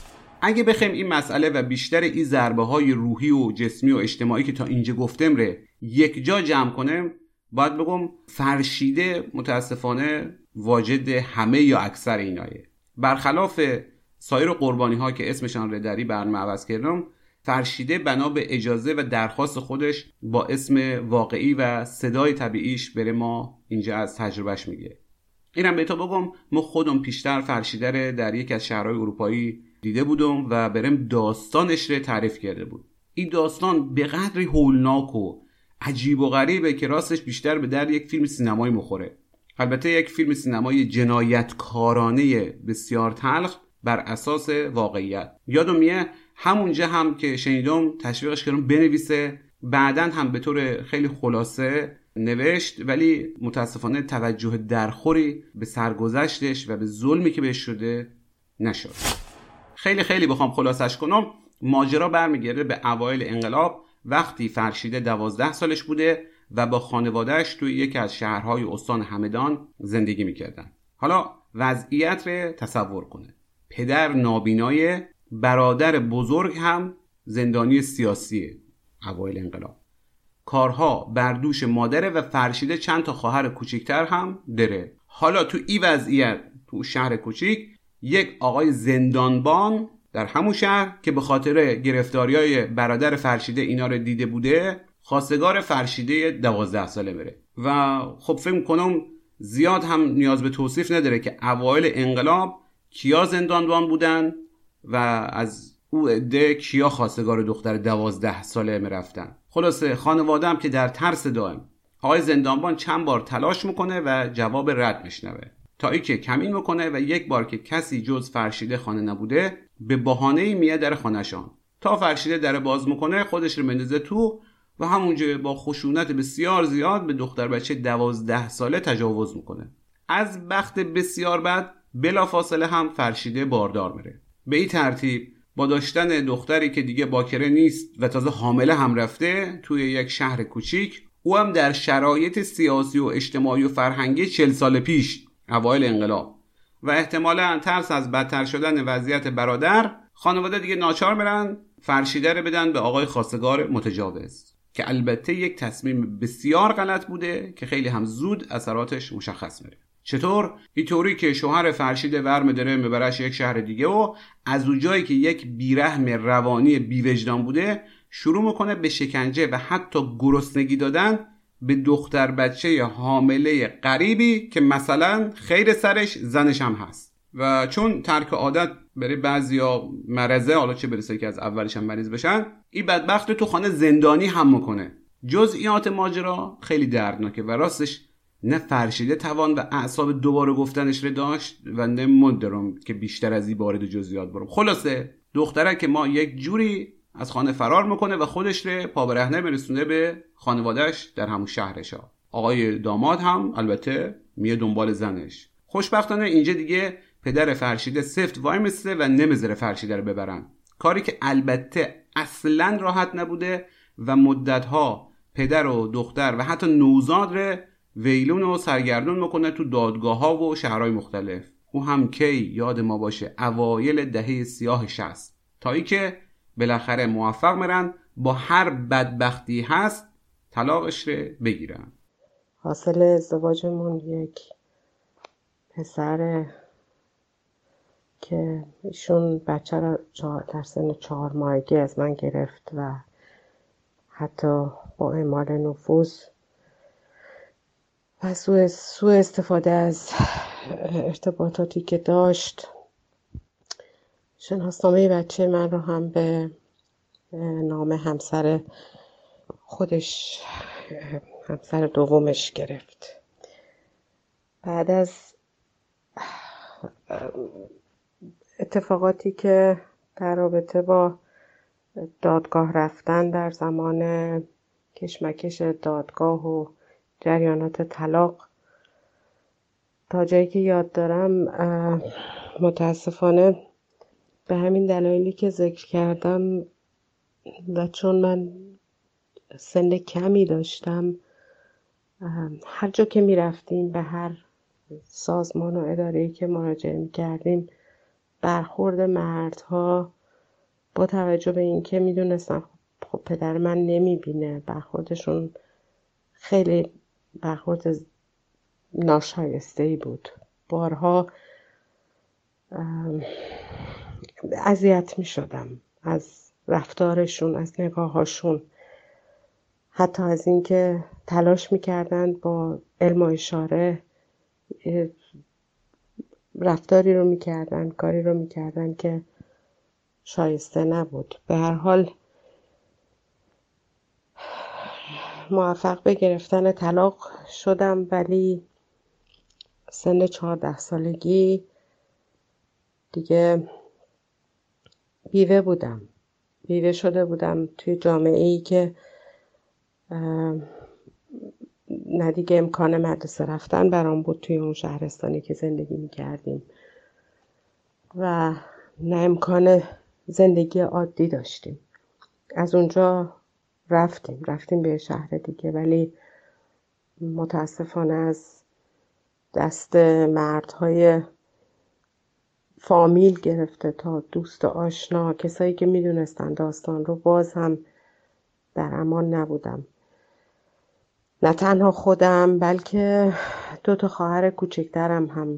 اگه بخوایم این مسئله و بیشتر این ضربه‌های روحی و جسمی و اجتماعی که تا اینجا گفتم ره یک جا جمع کنم، باید بگم فرشیده متاسفانه واجد همه یا اکثر اینایه. برخلاف سایر قربانی ها که اسمشان رو در این برنامه عوض کردم، فرشیده بنا به اجازه و درخواست خودش با اسم واقعی و صدای طبیعیش بره ما اینجا از تجربهش میگه. اینم به تو بگم ما خودم پیشتر فرشیده رو در یک از شهرهای اروپایی دیده بودم و برم داستانش رو تعریف کرده بود. این داستان به قدری هولناک و عجیب و غریبه که راستش بیشتر به در یک فیلم سینمایی مخوره. البته یک فیلم سینمایی جنایتکارانه بسیار تلخ بر اساس واقعیت. یادم میاد همونجا هم که شنیدم تشویقش کردم بنویسه، بعدن هم به طور خیلی خلاصه نوشت، ولی متاسفانه توجه درخوری به سرگذشتش و به ظلمی که بهش شده نشد. خیلی بخوام خلاصش کنم، ماجرا برمیگرده به اوایل انقلاب وقتی فرشیده 12 سالش بوده و با خانوادهش توی یکی از شهرهای استان همدان زندگی میکردن. حالا وضعیت رو تصور کنه. پدر نابینای، برادر بزرگ هم زندانی سیاسیه اوایل انقلاب. کارها بر دوش مادره و فرشیده چند تا خواهر کوچیکتر هم داره. حالا تو این وضعیت تو شهر کوچیک یک آقای زندانبان در همون شهر که به خاطر گرفتاریای برادر فرشیده اینا رو دیده بوده خواستگار فرشیده 12 ساله بره. و خب فکر کنم زیاد هم نیاز به توصیف نداره که اوایل انقلاب کیا زندانبان بودن و از او عده کیا خواستگار دختر 12 ساله میرفتن. خلاصه خانواده هم که در ترس دائم. آقای زندانبان چند بار تلاش میکنه و جواب رد میشنوه، تا ای که کمین میکنه و یک بار که کسی جز فرشیده خانه نبوده به بهانه‌ای میاد در خانه‌شان. تا فرشیده در باز میکنه خودش رو مندازه تو و همونجا با خشونت بسیار زیاد به دختر بچه 12 ساله تجاوز میکنه. از بخت بسیار بد بلافاصله هم فرشیده باردار میره. به این ترتیب با داشتن دختری که دیگه باکره نیست و تازه حامله هم رفته توی یک شهر کوچیک، او هم در شرایط سیاسی و اجتماعی و فرهنگی 40 سال پیش اوایل انقلاب و احتمالاً ترس از بدتر شدن وضعیت برادر، خانواده دیگه ناچار برن فرشیده رو بدن به آقای خواستگار متجاوز، که البته یک تصمیم بسیار غلط بوده که خیلی هم زود اثراتش مشخص میشه. چطور؟ اینطوری که شوهر فرشیده ورمداره میبرش یک شهر دیگه و از اون جایی که یک بیرحم روانی بیوجدان بوده شروع میکنه به شکنجه و حتی گرسنگی دادن به دختر بچه حامله غریبی که مثلا خیر سرش زنش هم هست. و چون ترک عادت برای بعضیا مرزه، حالا چه برسه که از اولش هم مریض بشن، این بدبخت تو خانه زندانی هم میکنه. جزئیات ماجرا خیلی دردناکه و راستش نه فرشیده توان و اعصاب دوباره گفتنش رو داشت و نه مدرم که بیشتر از این وارد جزئیات برم. خلاصه دختره که ما یک جوری از خانه فرار میکنه و خودش رو پا برهنه میرسونه به خانوادهش در همون شهرش. آقای داماد هم البته میه دنبال زنش. خوشبختانه اینجا دیگه پدر فرشیده سفت وای میسته و نمیذاره فرشیده رو ببرن، کاری که البته اصلا راحت نبوده و مدتها پدر و دختر و حتی نوزاد رو ویلون و سرگردون میکنه تو دادگاه ها و شهرهای مختلف. او هم کی یاد ما باشه اوایل دهه سیاه 60، تا ای که بالاخره موفق میرن با هر بدبختی هست طلاقش رو بگیرن. حاصل ازدواجمون یک پسر که ایشون بچه رو در سن 4 ماهگی از من گرفت و حتی با اعمال نفوذ و سوء استفاده از ارتباطاتی که داشت شناسنامه بچه من رو هم به نام همسر خودش، همسر دومش گرفت. بعد از اتفاقاتی که در رابطه با دادگاه رفتن در زمان کشمکش دادگاه و جریانات طلاق، تا جایی که یاد دارم متاسفانه به همین دلایلی که ذکر کردم و چون من سن کمی داشتم، هر جا که می رفتیم به هر سازمان و اداره‌ای که مراجعه می کردیم، برخورد مردها با توجه به این که می دونستم خب پدر من نمی بینه، برخوردشون خیلی برخورد ناشایسته‌ای بود. بارها اذیت می شدم از رفتارشون، از نگاهاشون، حتی از اینکه تلاش میکردن با علم و اشاره رفتاری رو میکردن، کاری رو میکردن که شایسته نبود. به هر حال موفق به گرفتن طلاق شدم، ولی سن 14 سالگی دیگه بیوه بودم. بیوه شده بودم توی جامعه ای که نه دیگه امکان مدرسه رفتن برام بود توی اون شهرستانی که زندگی میکردیم و نه امکان زندگی عادی داشتیم. از اونجا رفتیم به شهر دیگه، ولی متاسفانه از دست مردهای فامیل گرفته تا دوست آشنا، کسایی که میدونستن داستان رو، باز هم در امان نبودم. نه تنها خودم بلکه 2 خواهر کوچکترم هم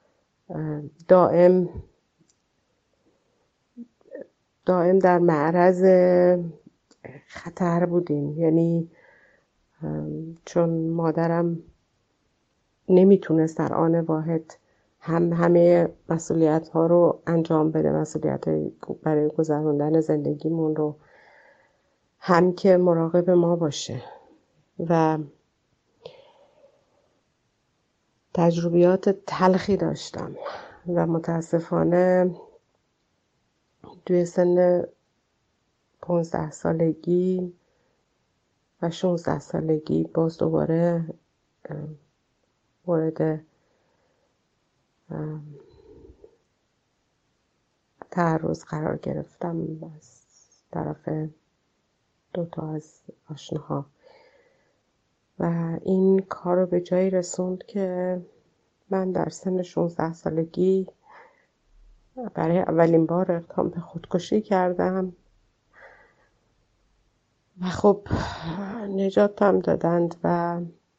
دائم در معرض خطر بودیم. یعنی چون مادرم نمیتونست در آن واحد همه مسئولیت ها رو انجام بده، مسئولیت برای گذراندن زندگیمون رو، هم که مراقب ما باشه. و تجربیات تلخی داشتم و متاسفانه توی سن 15 سالگی و 16 سالگی باز دوباره مورد تعرض قرار گرفتم از طرف 2 از آشناها و این کار رو به جایی رسوند که من در سن 16 سالگی برای اولین بار اقدام به خودکشی کردم و خب نجاتم دادند و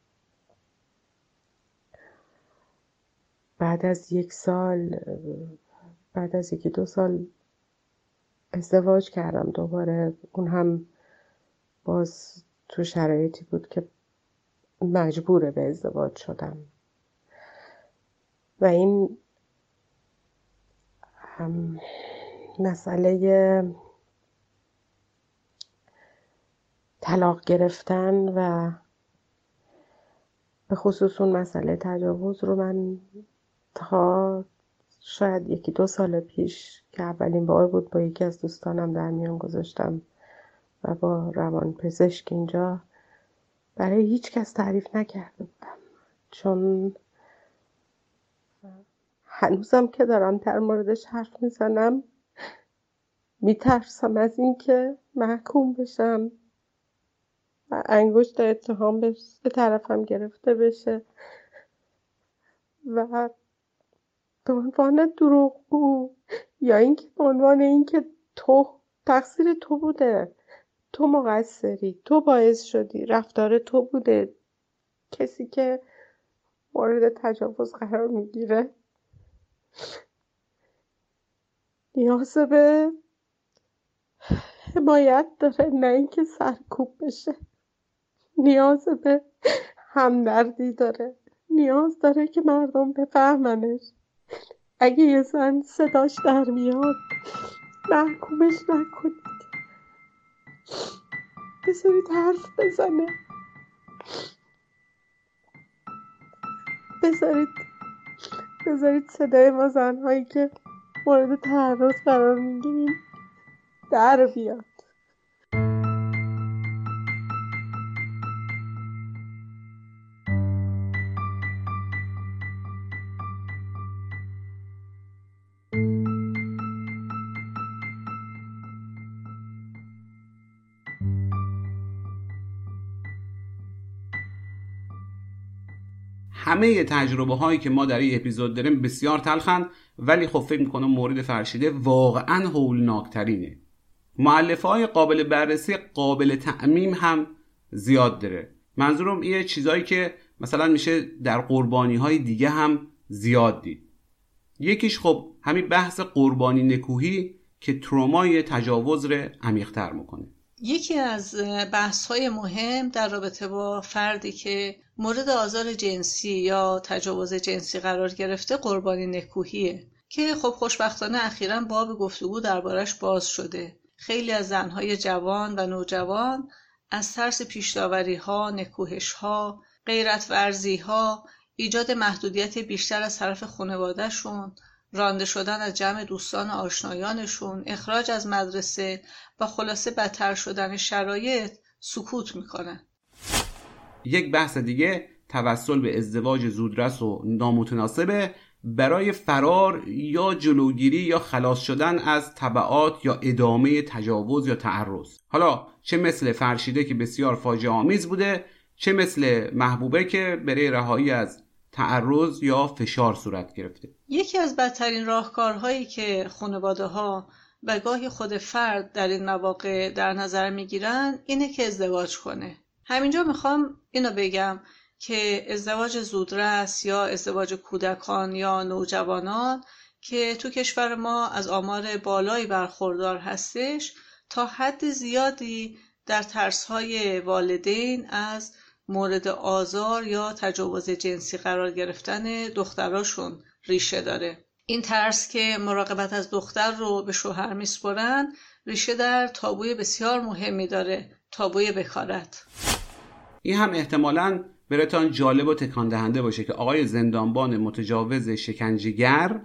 بعد از 1 سال، بعد از 1-2 سال ازدواج کردم دوباره. اون هم باز تو شرایطی بود که مجبور به ازدواج شدم و این مسئله طلاق گرفتن و به خصوص اون مسئله تجاوز رو من تا شاید 1-2 سال پیش که اولین بار بود با یکی از دوستانم در میان گذاشتم و با روانپزشک اینجا، برای هیچ کس تعریف نکرده بودم، چون هنوزم که دارم در موردش حرف میزنم میترسم از این که محکوم بشم و انگشت اتهام به طرفم گرفته بشه و به عنوان دروغگو، یا اینکه به عنوان اینکه تو تقصیر تو بوده، تو مقصری، تو باعث شدی، رفتار تو بوده. کسی که مورد تجاوز قرار میگیره نیاز به حمایت داره، نه اینکه سرکوب بشه. نیاز به همدردی داره، نیاز داره که مردم بفهمنش. اگه یه زن صداش در میاد محکومش نکنید، بذارید حرف بزنه، بذارید صدای ما زنهایی که مورد تعرض قرار میگیریم در بیاد. همه تجربه هایی که ما در این اپیزود داریم بسیار تلخن، ولی خب فکر میکنم مورد فرشیده واقعا هولناکترینه. مؤلفه های قابل بررسی، قابل تعمیم هم زیاد داره. منظورم اینه چیزایی که مثلا میشه در قربانی های دیگه هم زیاد دید. یکیش خب همین بحث قربانی نکوهی که ترومای تجاوز رو عمیق‌تر میکنه. یکی از بحث‌های مهم در رابطه با فردی که مورد آزار جنسی یا تجاوز جنسی قرار گرفته قربانی نکوحیه که خب خوشبختانه اخیراً باب گفتگو دربارش باز شده. خیلی از زن‌های جوان و نوجوان از ترس پیش‌داوری‌ها، نکوهش‌ها، غیرت ورزی‌ها، ایجاد محدودیت بیشتر از طرف خانواده‌شون، رانده شدن از جمع دوستان آشنایانشون، اخراج از مدرسه و خلاصه بدتر شدن شرایط سکوت میکنن. یک بحث دیگه توسل به ازدواج زودرس و نامتناسبه برای فرار یا جلوگیری یا خلاص شدن از تبعات یا ادامه تجاوز یا تعرض. حالا چه مثل فرشیده که بسیار فاجعه آمیز بوده، چه مثل محبوبه که برای رهایی از تعرض یا فشار صورت گرفته. یکی از بدترین راهکارهایی که خانواده‌ها و گاهی خود فرد در این مواقع در نظر میگیرن اینه که ازدواج کنه. همینجا میخوام اینو بگم که ازدواج زودرس یا ازدواج کودکان یا نوجوانان که تو کشور ما از آمار بالایی برخوردار هستش تا حد زیادی در ترس‌های والدین از مورد آزار یا تجاوز جنسی قرار گرفتن دختراشون ریشه داره. این ترس که مراقبت از دختر رو به شوهر میسپرن ریشه در تابوی بسیار مهمی داره، تابوی بکارت. این هم احتمالاً براتون جالب و تکان دهنده باشه که آقای زندانبان متجاوز شکنجهگر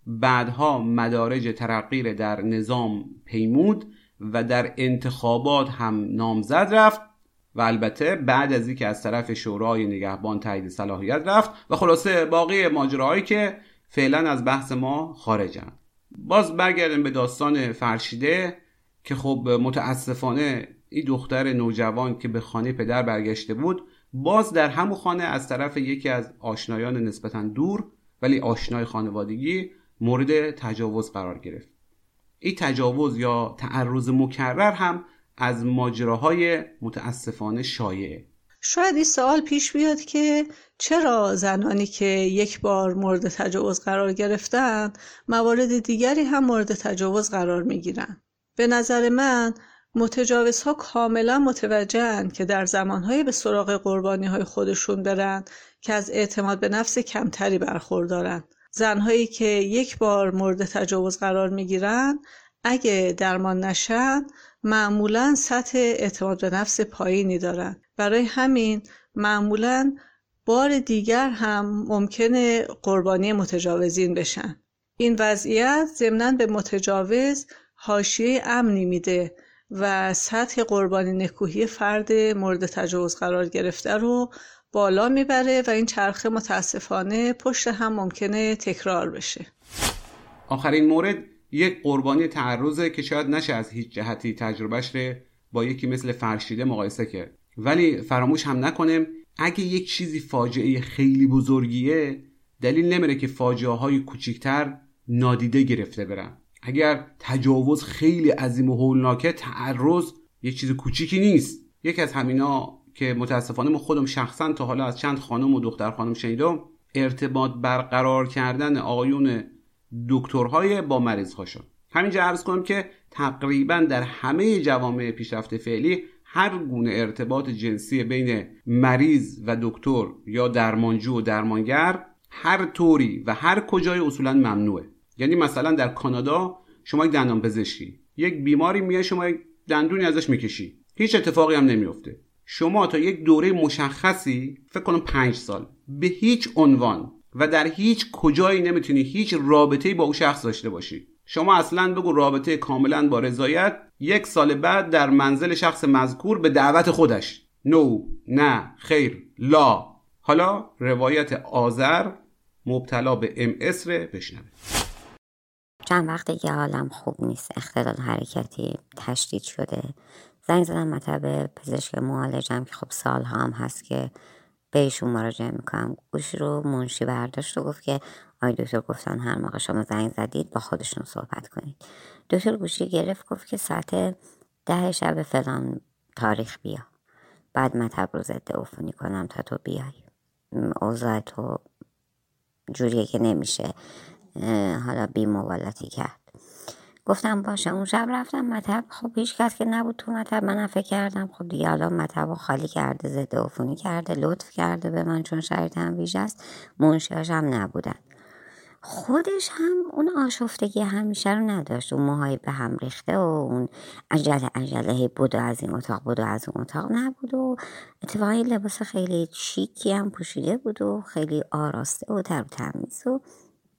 بعدها مدارج ترقی در نظام پیمود و در انتخابات هم نامزد رفت و البته بعد از اینکه از طرف شورای نگهبان تایید صلاحیت رفت و خلاصه باقی ماجراهایی که فعلا از بحث ما خارجن. باز برگردیم به داستان فرشیده که خب متاسفانه این دختر نوجوان که به خانه پدر برگشته بود باز در همون خانه از طرف یکی از آشنایان نسبتاً دور ولی آشنای خانوادگی مورد تجاوز قرار گرفت. این تجاوز یا تعرض مکرر هم از ماجراهای متاسفانه شایعه. شاید این سوال پیش بیاد که چرا زنانی که یک بار مورد تجاوز قرار گرفتن موارد دیگری هم مورد تجاوز قرار میگیرن؟ به نظر من متجاوزها کاملا متوجهن که در زمانهای به سراغ قربانیهای خودشون برن که از اعتماد به نفس کمتری برخوردارن. زنهایی که یک بار مورد تجاوز قرار میگیرن اگه درمان نشن معمولاً سطح اعتماد به نفس پایینی دارن. برای همین معمولاً بار دیگر هم ممکنه قربانی متجاوزین بشن. این وضعیت ضمناً به متجاوز حاشیه امنی میده و سطح قربانی نکوحی فرد مورد تجاوز قرار گرفته رو بالا میبره و این چرخه متاسفانه پشت هم ممکنه تکرار بشه. آخرین مورد یک قربانی تعرضه که شاید نشه از هیچ جهتی تجربهش رو با یکی مثل فرشیده مقایسه کرد، ولی فراموش هم نکنیم اگه یک چیزی فاجعه خیلی بزرگیه دلیل نمیره که فاجعه های کوچیکتر نادیده گرفته برن. اگر تجاوز خیلی عظیم و هولناکه، تعرض یک چیز کوچیکی نیست. یکی از همینا که متاسفانه من خودم شخصا تا حالا از چند خانم و دختر خانم شنیدم ارتباط برقرار کردن آقایون دکترهای با مریض‌هاشون. همینجا عرض کنم که تقریبا در همه جوامع پیشرفته فعلی هر گونه ارتباط جنسی بین مریض و دکتر یا درمانجو و درمانگر هر طوری و هر کجای اصولا ممنوعه. یعنی مثلا در کانادا شما یک دندان پزشکی، یک بیماری میاد شما یک دندونی ازش میکشی، هیچ اتفاقی هم نمیفته. شما تا یک دوره مشخصی، فکر کنم 5 سال، به هیچ عنوان و در هیچ کجایی نمیتونی هیچ رابطه‌ای با اون شخص داشته باشی. شما اصلا بگو رابطه کاملا با رضایت، 1 سال بعد در منزل شخص مذکور به دعوت خودش، نو، نه، خیر، لا. حالا روایت آذر مبتلا به MS رو بشنوه. چند وقته که حالم خوب نیست، اختلال حرکتی تشدید شده. زنگ زدم مطب پزشک معالجم که خب سالها هم هست که بهشون مراجعه میکنم. گوشی رو منشی برداشت و گفت که آی دکتر گفتن هر موقع شما زنگ زدید با خودشون صحبت کنید. دکتر گوشی گرفت گفت که ساعت 10 شب فلان تاریخ بیا، بعد مطب رو ضد عفونی کنم تا تو بیای. اوضاع تو جوریه که نمیشه حالا بی مبالتی کرد. گفتم باشه. اون شب رفتم مطب. خب هیچ کس که نبود تو مطب. منم فکر کردم خب دیگه الان مطب خالی کرده، ضد عفونی کرده، لطف کرده به من چون شرایطم ویژه است. منشیاش هم نبودن. خودش هم اون آشفتگی همیشه رو نداشت. اون موهای به هم ریخته و اون عجله بدو از این اتاق بدو از اون اتاق نبود و اتفاقا لباس خیلی شیکی هم پوشیده بود و خیلی آراسته و تر و تمیز و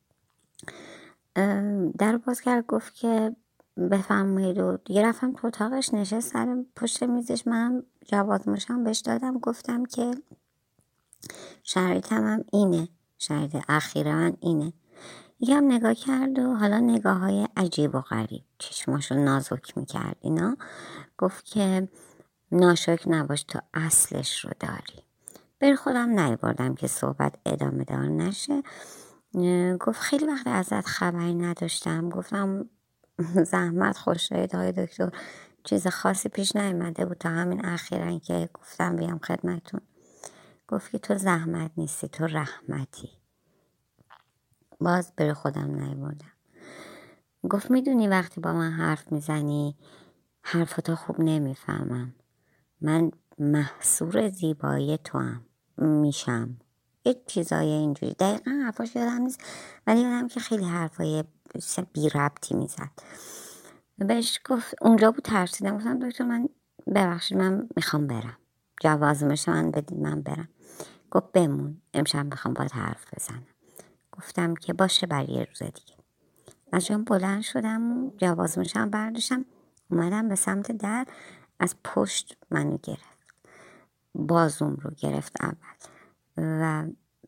در باز کرد گفت که بفرمایید و دیگه رفتم تو اتاقش نشست سر پشت میزش. من جواز مشم بهش دادم، گفتم که شرایطم هم اینه، شرایط اخیرا من اینه. یکم نگاه کرد و حالا نگاه های عجیب و غریب، چشماشو نازک میکرد اینا. گفت که ناشک نباش تو اصلش رو داری. بر خودم نیاوردم که صحبت ادامه دار نشه. گفت خیلی وقت ازت خبری نداشتم. گفتم زحمت خوش راید های دکتر، چیز خاصی پیش نیامده بود تا همین اخیراً که گفتم بیام خدمتون. گفت که تو زحمت نیستی، تو رحمتی. باز بر خودم نیاوردم. گفت میدونی وقتی با من حرف میزنی حرفاتو خوب نمیفهمم. من محصور زیبایی تو هم میشم. یه چیزای اینجوری دقیقا حرفاش یادم نیست، ولی یادم که خیلی حرفای بی ربطی میزد. بهش گفت اونجا بود ترسیدم. گفتم دکتر من ببخشید من میخوام برم، جوازمش من بدید من برم. گفت بمون، امشب میخوام باید حرف بزنم. گفتم که باشه برای یه روز دیگه. از جام بلند شدم و جوازمشم برداشتم اومدم به سمت در. از پشت منو گرفت، بازوم رو گرفت اول و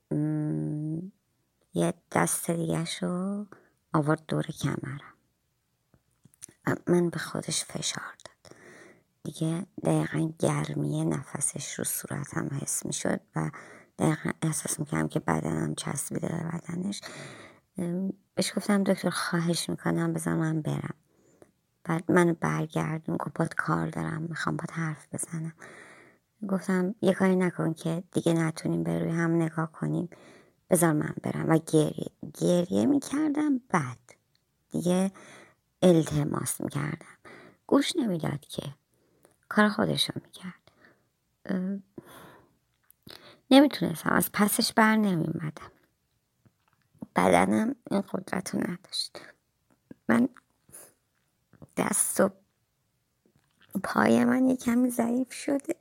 یه دست دیگه شو آورد دور کمرم. من به خودش فشار داد. دیگه دقیقا گرمی نفسش رو صورتم حس می شد و دقیقا احساس میکنم که بدنم چسبیده به بدنش. بهش گفتم دکتر خواهش میکنم بذار من برم. بعد منو برگردون، گفت باید کار دارم، میخوام باید حرف بزنم. گفتم یه کاری نکن که دیگه نتونیم به روی هم نگاه کنیم، بذار من برم. و گریه میکردم. بعد دیگه التماس میکردم، گوش نمیداد که کار خودشو میکرد. نمیتونستم، از پسش بر نمیمدم. بدنم این قدرت رو نداشت. من دست و پای من یه کمی ضعیف شده،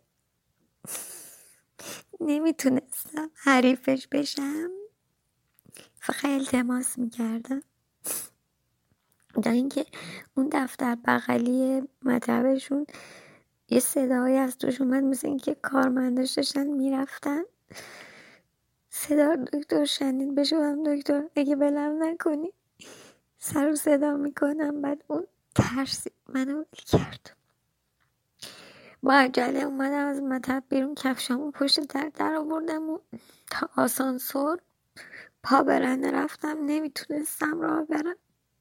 نمیتونستم حریفش بشم. فقط التماس میکردم. تا اینکه اون دفتر بغلی مطبشون یه صدایی از توش اومد، مثل اینکه کارمنداش داشتن میرفتن. صدا دکتر شنید. بشودم دکتر اگه بلم نکنی سر و صدا میکنم. بعد اون ترسی منو ول کرد. با عجله اومدم از مطب بیرون، کفشامو پشت در آوردم و تا آسانسور پا برهنه رفتم. نمیتونستم راه برم.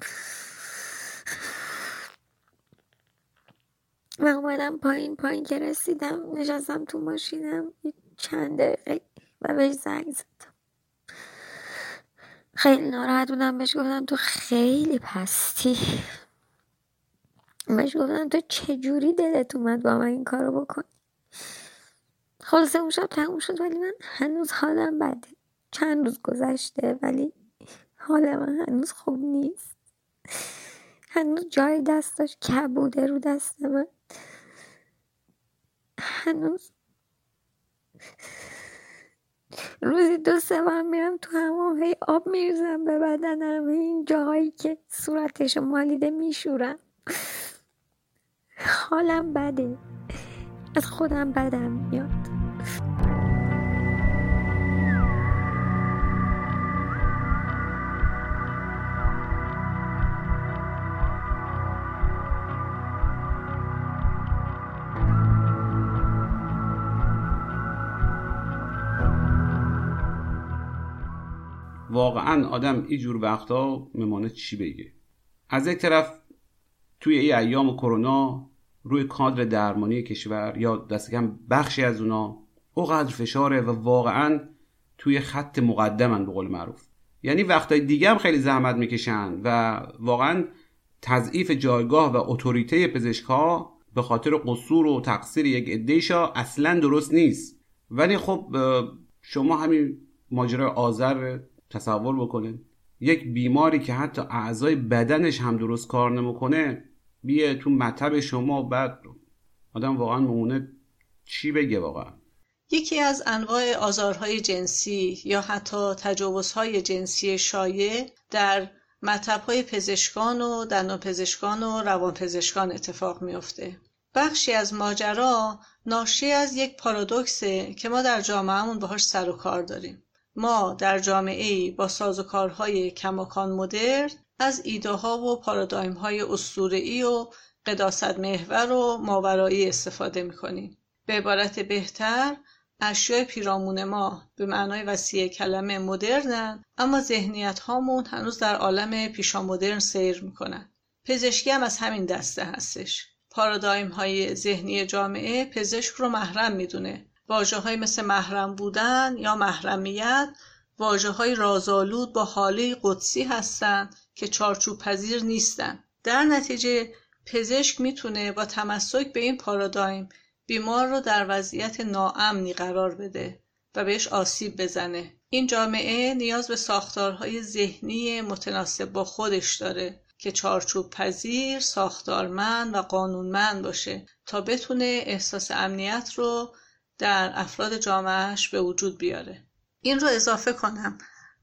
من اومدم پایین که رسیدم نشستم تو ماشینم چند دقیقه و بهش زنگ زدم. خیلی ناراحت بودم. بهش گفتم تو خیلی پستی. بهش گفتم تو چجوری دلت اومد با من این کارو بکنی. خلاصه اون شب تموم شد، ولی من هنوز حالم بده. چند روز گذشته ولی حال من هنوز خوب نیست. هنوز جای دستاش کبوده رو دست من. هنوز روزی 2-3 بار میرم تو حمام، هی آب میریزم به بدنم، این جاهایی که صورتشو مالیده میشورم. حالم بده، از خودم بدم میاد. واقعا آدم اینجور وقتا میمانه چی بگه. از یک طرف توی این ایام کرونا روی کادر درمانی کشور یا دست کم بخشی از اونا اونقدر فشاره و واقعا توی خط مقدمن به قول معروف. یعنی وقتای دیگه هم خیلی زحمت میکشن و واقعا تضعیف جایگاه و اتوریته پزشک‌ها به خاطر قصور و تقصیر یک عده‌شا اصلا درست نیست. ولی خب شما همین ماجرای آذر تصور بکنید، یک بیماری که حتی اعضای بدنش هم درست کار نمیکنه بیه تو مطب شما، بعد آدم واقعا مونه چی بگه واقعا. یکی از انواع آزارهای جنسی یا حتی تجاوزهای جنسی شایع در مطب‌های پزشکان و دندانپزشکان و روانپزشکان اتفاق میفته. بخشی از ماجرا ناشی از یک پارادوکسه که ما در جامعهمون باهاش سر و کار داریم. ما در جامعه‌ای با سازوکارهای کماکان مدرن از ایده‌ها و پارادایم‌های اسطوره‌ای و قداست محور و ماورایی استفاده می‌کنیم. به عبارت بهتر، اشیاء پیرامون ما به معنای وسیع کلمه مدرنن، اما ذهنیت هامون هنوز در عالم پیشا مدرن سیر میکنن. پزشکی هم از همین دسته هستش. پارادایم های ذهنی جامعه پزشک رو محرم میدونه. واژه های مثل محرم بودن یا محرمیت واژه های رازآلود با حاله قدسی هستن که چارچوب پذیر نیستن. در نتیجه پزشک میتونه با تمسک به این پارادایم بیمار رو در وضعیت ناامنی قرار بده و بهش آسیب بزنه. این جامعه نیاز به ساختارهای ذهنی متناسب با خودش داره که چارچوب پذیر، ساختارمند و قانونمند باشه تا بتونه احساس امنیت رو در افراد جامعهش به وجود بیاره. این رو اضافه کنم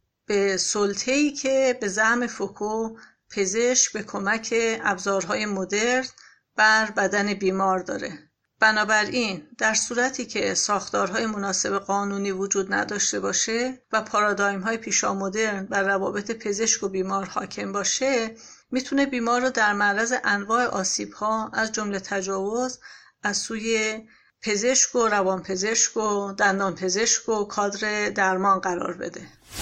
به سلطه‌ای که به زعم فوکو پزشک به کمک ابزارهای مدرن بر بدن بیمار داره. بنابراین در صورتی که ساختارهای مناسب قانونی وجود نداشته باشه و پارادایم‌های پیشا مدرن بر روابط پزشک و بیمار حاکم باشه، میتونه بیمار رو در معرض انواع آسیب‌ها از جمله تجاوز از سوی پزشک و روانپزشک و دندانپزشک و کادر درمان قرار بده.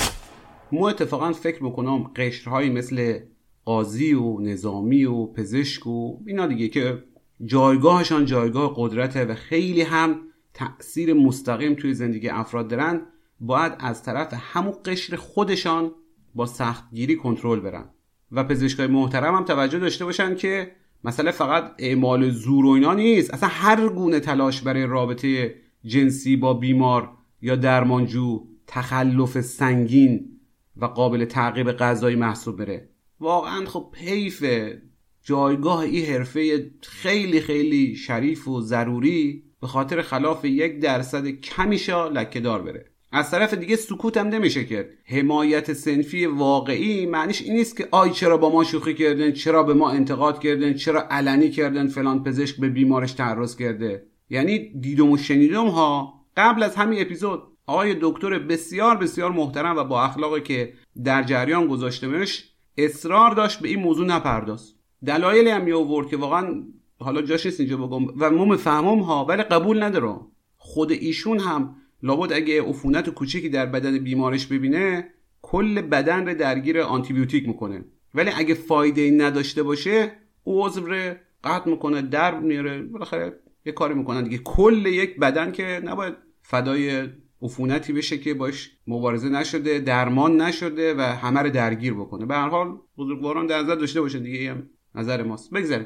ما اتفاقا فکر میکنم قشرهایی مثل قاضی و نظامی و پزشک و اینا دیگه که جایگاهشان جایگاه قدرته و خیلی هم تأثیر مستقیم توی زندگی افراد دارن، باید از طرف همون قشر خودشان با سختگیری کنترل برن و پزشکای محترم هم توجه داشته باشن که مثلا فقط اعمال زور و اینا نیست، اصلا هر گونه تلاش برای رابطه جنسی با بیمار یا درمانجو تخلف سنگین و قابل تعقیب قضایی محسوب بره. واقعا خب حیف جایگاه این حرفه خیلی خیلی شریف و ضروری به خاطر خلاف 1% کمیشا لکه دار بره. از طرف دیگه سکوت هم نمیشه کرد. حمایت صنفی واقعی معنیش این نیست که آی چرا با ما شوخی کردن، چرا به ما انتقاد کردن، چرا علنی کردن فلان پزشک به بیمارش تعرض کرده. یعنی دیدم و شنیدم ها قبل از همین اپیزود آقای دکتر بسیار بسیار محترم و با اخلاقی که در جریان گذاشتمش اصرار داشت به این موضوع نپرداز. دلایلی هم می آورد که واقعا حالا جاش نیست اینجا بگم و ما میفهمم ها، ولی قبول نداره. خود ایشون هم لابد اگه عفونت کوچیکی در بدن بیمارش ببینه کل بدن رو درگیر آنتی بیوتیک میکنه، ولی اگه فایده نداشته باشه عضو رو قطع میکنه، درب میاره، بالاخره یه کاری میکنن دیگه. کل یک بدن که نباید فدای عفونتی بشه که باش مبارزه نشده، درمان نشده و همه رو درگیر بکنه. به هر حال بزرگواران در نظر داشته باشه دیگه، هم نظر ماست. بگذاریم.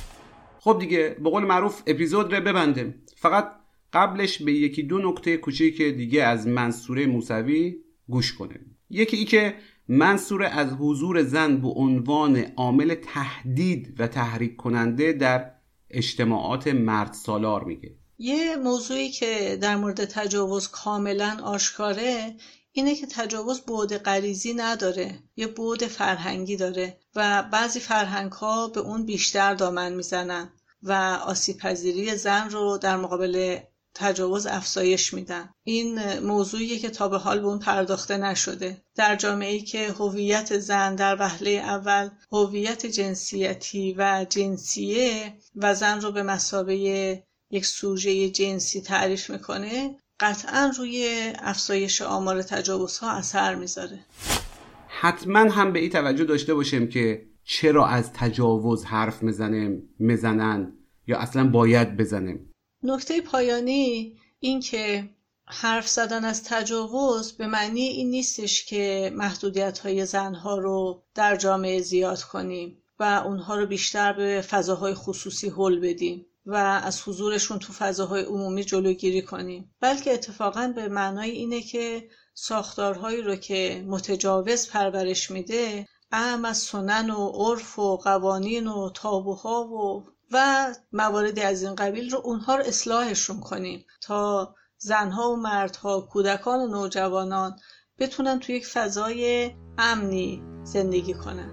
خب دیگه به قول معروف اپیزود رو ببندیم. فقط قبلش به 1-2 نکته کوچیک دیگه از منصوره موسوی گوش کنیم. یکی ای که منصوره از حضور زن به عنوان عامل تهدید و تحریک کننده در اجتماعات مرد سالار میگه. یه موضوعی که در مورد تجاوز کاملا آشکاره اینه که تجاوز بعد غریزی نداره، یه بعد فرهنگی داره و بعضی فرهنگ‌ها به اون بیشتر دامن میزنن و آسیب‌پذیری زن رو در مقابل تجاوز افزایش میدن. این موضوعیه که تا به حال به اون پرداخته نشده. در جامعه‌ای که هویت زن در وهله اول هویت جنسیتی و جنسیه و زن رو به مثابه یک سوژه جنسی تعریف میکنه، قطعا روی افزایش آمار تجاوزها اثر میذاره. حتما هم به این توجه داشته باشیم که چرا از تجاوز حرف میزنن یا اصلا باید بزنیم. نکته پایانی این که حرف زدن از تجاوز به معنی این نیستش که محدودیت‌های زنها رو در جامعه زیاد کنیم و اونها رو بیشتر به فضاهای خصوصی هل بدیم و از حضورشون تو فضاهای عمومی جلوگیری کنیم، بلکه اتفاقاً به معنای اینه که ساختارهایی رو که متجاوز پرورش میده، اهم از سنن و عرف و قوانین و تابوها و مواردی از این قبیل رو اونها رو اصلاحشون کنیم تا زنها و مردها، کودکان و نوجوانان بتونن توی یک فضای امنی زندگی کنن.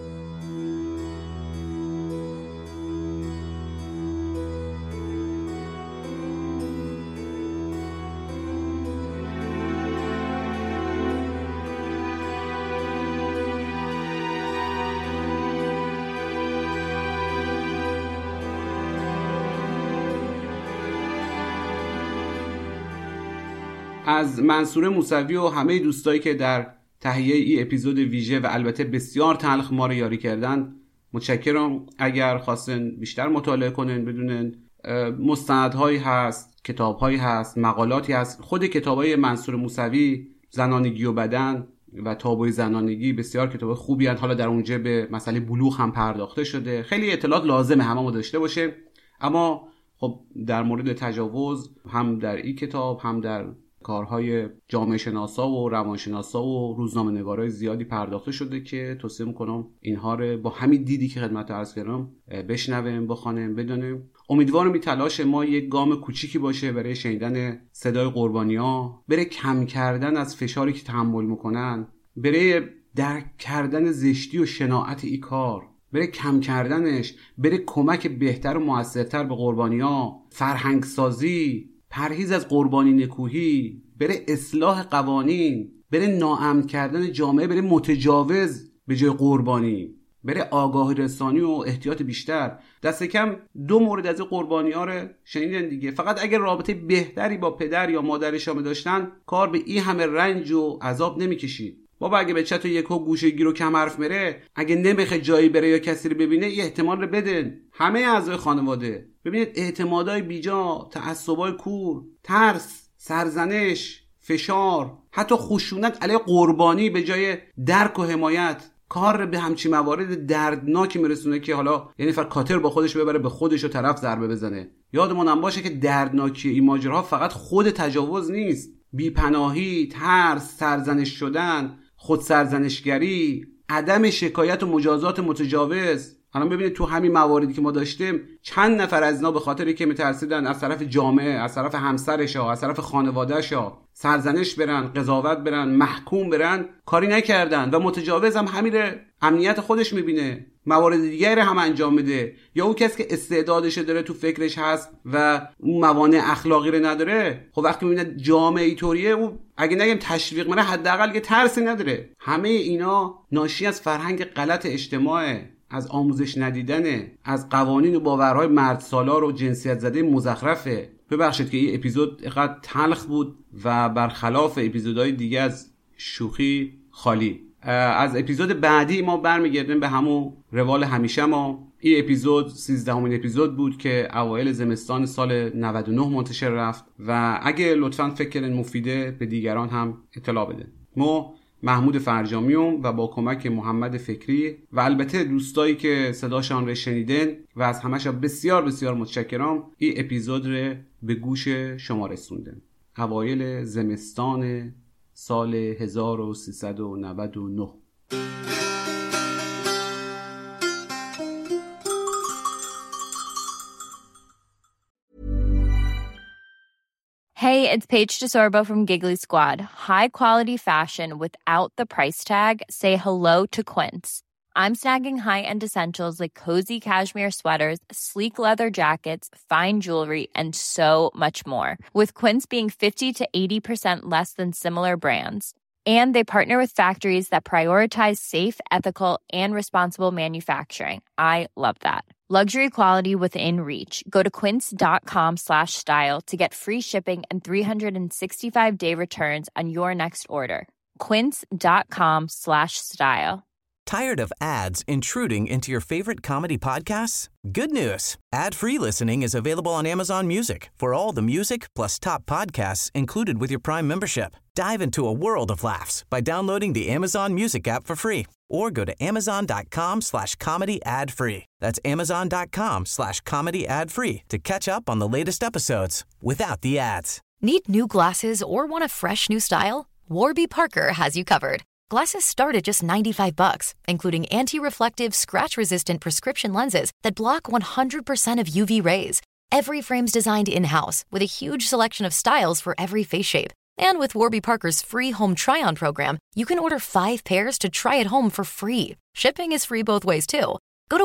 از منصوره موسوی و همه دوستایی که در تهیه این اپیزود ویژه و البته بسیار تلخ ما رو یاری کردن متشکرم. اگر خواستن بیشتر مطالعه کنن بدونن مستندهایی هست، کتابهایی هست، مقالاتی هست. خود کتابای منصوره موسوی زنانگی و بدن و تابوی زنانگی بسیار کتاب خوبی هست. حالا در اونجا به مسئله بلوغ هم پرداخته شده. خیلی اطلاعات لازمه همه داشته باشه. اما خب در مورد تجاوز هم در این کتاب هم در کارهای جامعه شناسا و روانشناسا و روزنامه نگارای زیادی پرداخته شده که توصیه میکنم اینها رو با همین دیدی که خدمت عرض کردم بشنویم، بخوانیم، بدونیم. امیدوارم این تلاش ما یک گام کوچیکی باشه برای شنیدن صدای قربانی‌ها، برای کم کردن از فشاری که تحمل میکنن، برای درک کردن زشتی و شناعت این کار، برای کم کردنش، برای کمک بهتر و موثرتر به قربانی‌ها، فرهنگ سازی، پرهیز از قربانی نکوهی، برای اصلاح قوانین، برای ناامن کردن جامعه، برای متجاوز به جای قربانی، برای آگاهی رسانی و احتیاط بیشتر. دست کم 2 مورد از قربانی‌ها رو شنیدن دیگه. فقط اگر رابطه بهتری با پدر یا مادرشون داشتن کار به این همه رنج و عذاب نمی‌کشید. بابا اگه بچه تو یکو گوشه گیر و کم حرف میره، اگه نمیخواد جایی بره یا کسی رو ببینه، یه احتمال رو بدن. همه اعضای خانواده ببینید اعتمادای بیجا، تعصبای کور، ترس، سرزنش، فشار، حتی خشونت علیه قربانی به جای درک و حمایت کار به همچین موارد دردناکی میرسونه که حالا یعنی فقط کاتر با خودش ببره به خودش و طرف ضربه بزنه. یادمون هم باشه که دردناکی این ماجراها فقط خود تجاوز نیست. بیپناهی، ترس، سرزنش شدن، خود سرزنشگری، عدم شکایت و مجازات متجاوز. الان ببینید تو همین مواردی که ما داشتیم چند نفر از اینا به خاطری که میترسیدن از طرف جامعه، از طرف همسرشا، از طرف خانواده‌شا سرزنش برن، قضاوت برن، محکوم برن، کاری نکردن و متجاوز هم همین امنیت خودش میبینه، موارد دیگری هم انجام میده. یا اون کسی که استعدادش داره، تو فکرش هست و اون موانع اخلاقی رو نداره، خب وقتی میبینه جامعه اینطوریه، اون اگه نگیم تشویق منه حداقل یه ترسی نداره. همه اینا ناشی از فرهنگ غلط اجتماع، از آموزش ندیدنه، از قوانین و باورهای مرد سالار و جنسیت زده مزخرفه. ببخشید که این اپیزود اینقدر تلخ بود و برخلاف اپیزودهای دیگه از شوخی خالی. از اپیزود بعدی ما برمیگردیم به همون روال همیشه. ما این اپیزود 13مین اپیزود بود که اوایل زمستان سال 99 منتشر رفت و اگه لطفاً فکر کردین مفیده به دیگران هم اطلاع بدین. ما محمود فرجامیوم و با کمک محمد فکری و البته دوستایی که صداشان رو شنیدن و از همش بسیار بسیار متشکرم، این اپیزود رو به گوش شما رسوندن اوایل زمستان سال 1399. Hey, it's Paige DeSorbo from Giggly Squad. High quality fashion without the price tag. Say hello to Quince. I'm snagging high-end essentials like cozy cashmere sweaters, sleek leather jackets, fine jewelry, and so much more. With Quince being 50 to 80% less than similar brands. And they partner with factories that prioritize safe, ethical, and responsible manufacturing. I love that. Luxury quality within reach. Go to quince.com/style to get free shipping and 365-day returns on your next order. Quince.com/style. Tired of ads intruding into your favorite comedy podcasts? Good news. Ad-free listening is available on Amazon Music for all the music plus top podcasts included with your Prime membership. Dive into a world of laughs by downloading the Amazon Music app for free or go to amazon.com/comedy ad-free. That's amazon.com/comedy ad-free to catch up on the latest episodes without the ads. Need new glasses or want a fresh new style? Warby Parker has you covered. Glasses start at just $95, including anti-reflective, scratch-resistant prescription lenses that block 100% of UV rays. Every frame's designed in-house with a huge selection of styles for every face shape. And with Warby Parker's free home try-on program, you can order 5 pairs to try at home for free. Shipping is free both ways, too. Go to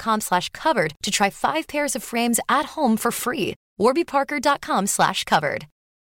warbyparker.com/covered to try 5 pairs of frames at home for free. warbyparker.com/covered.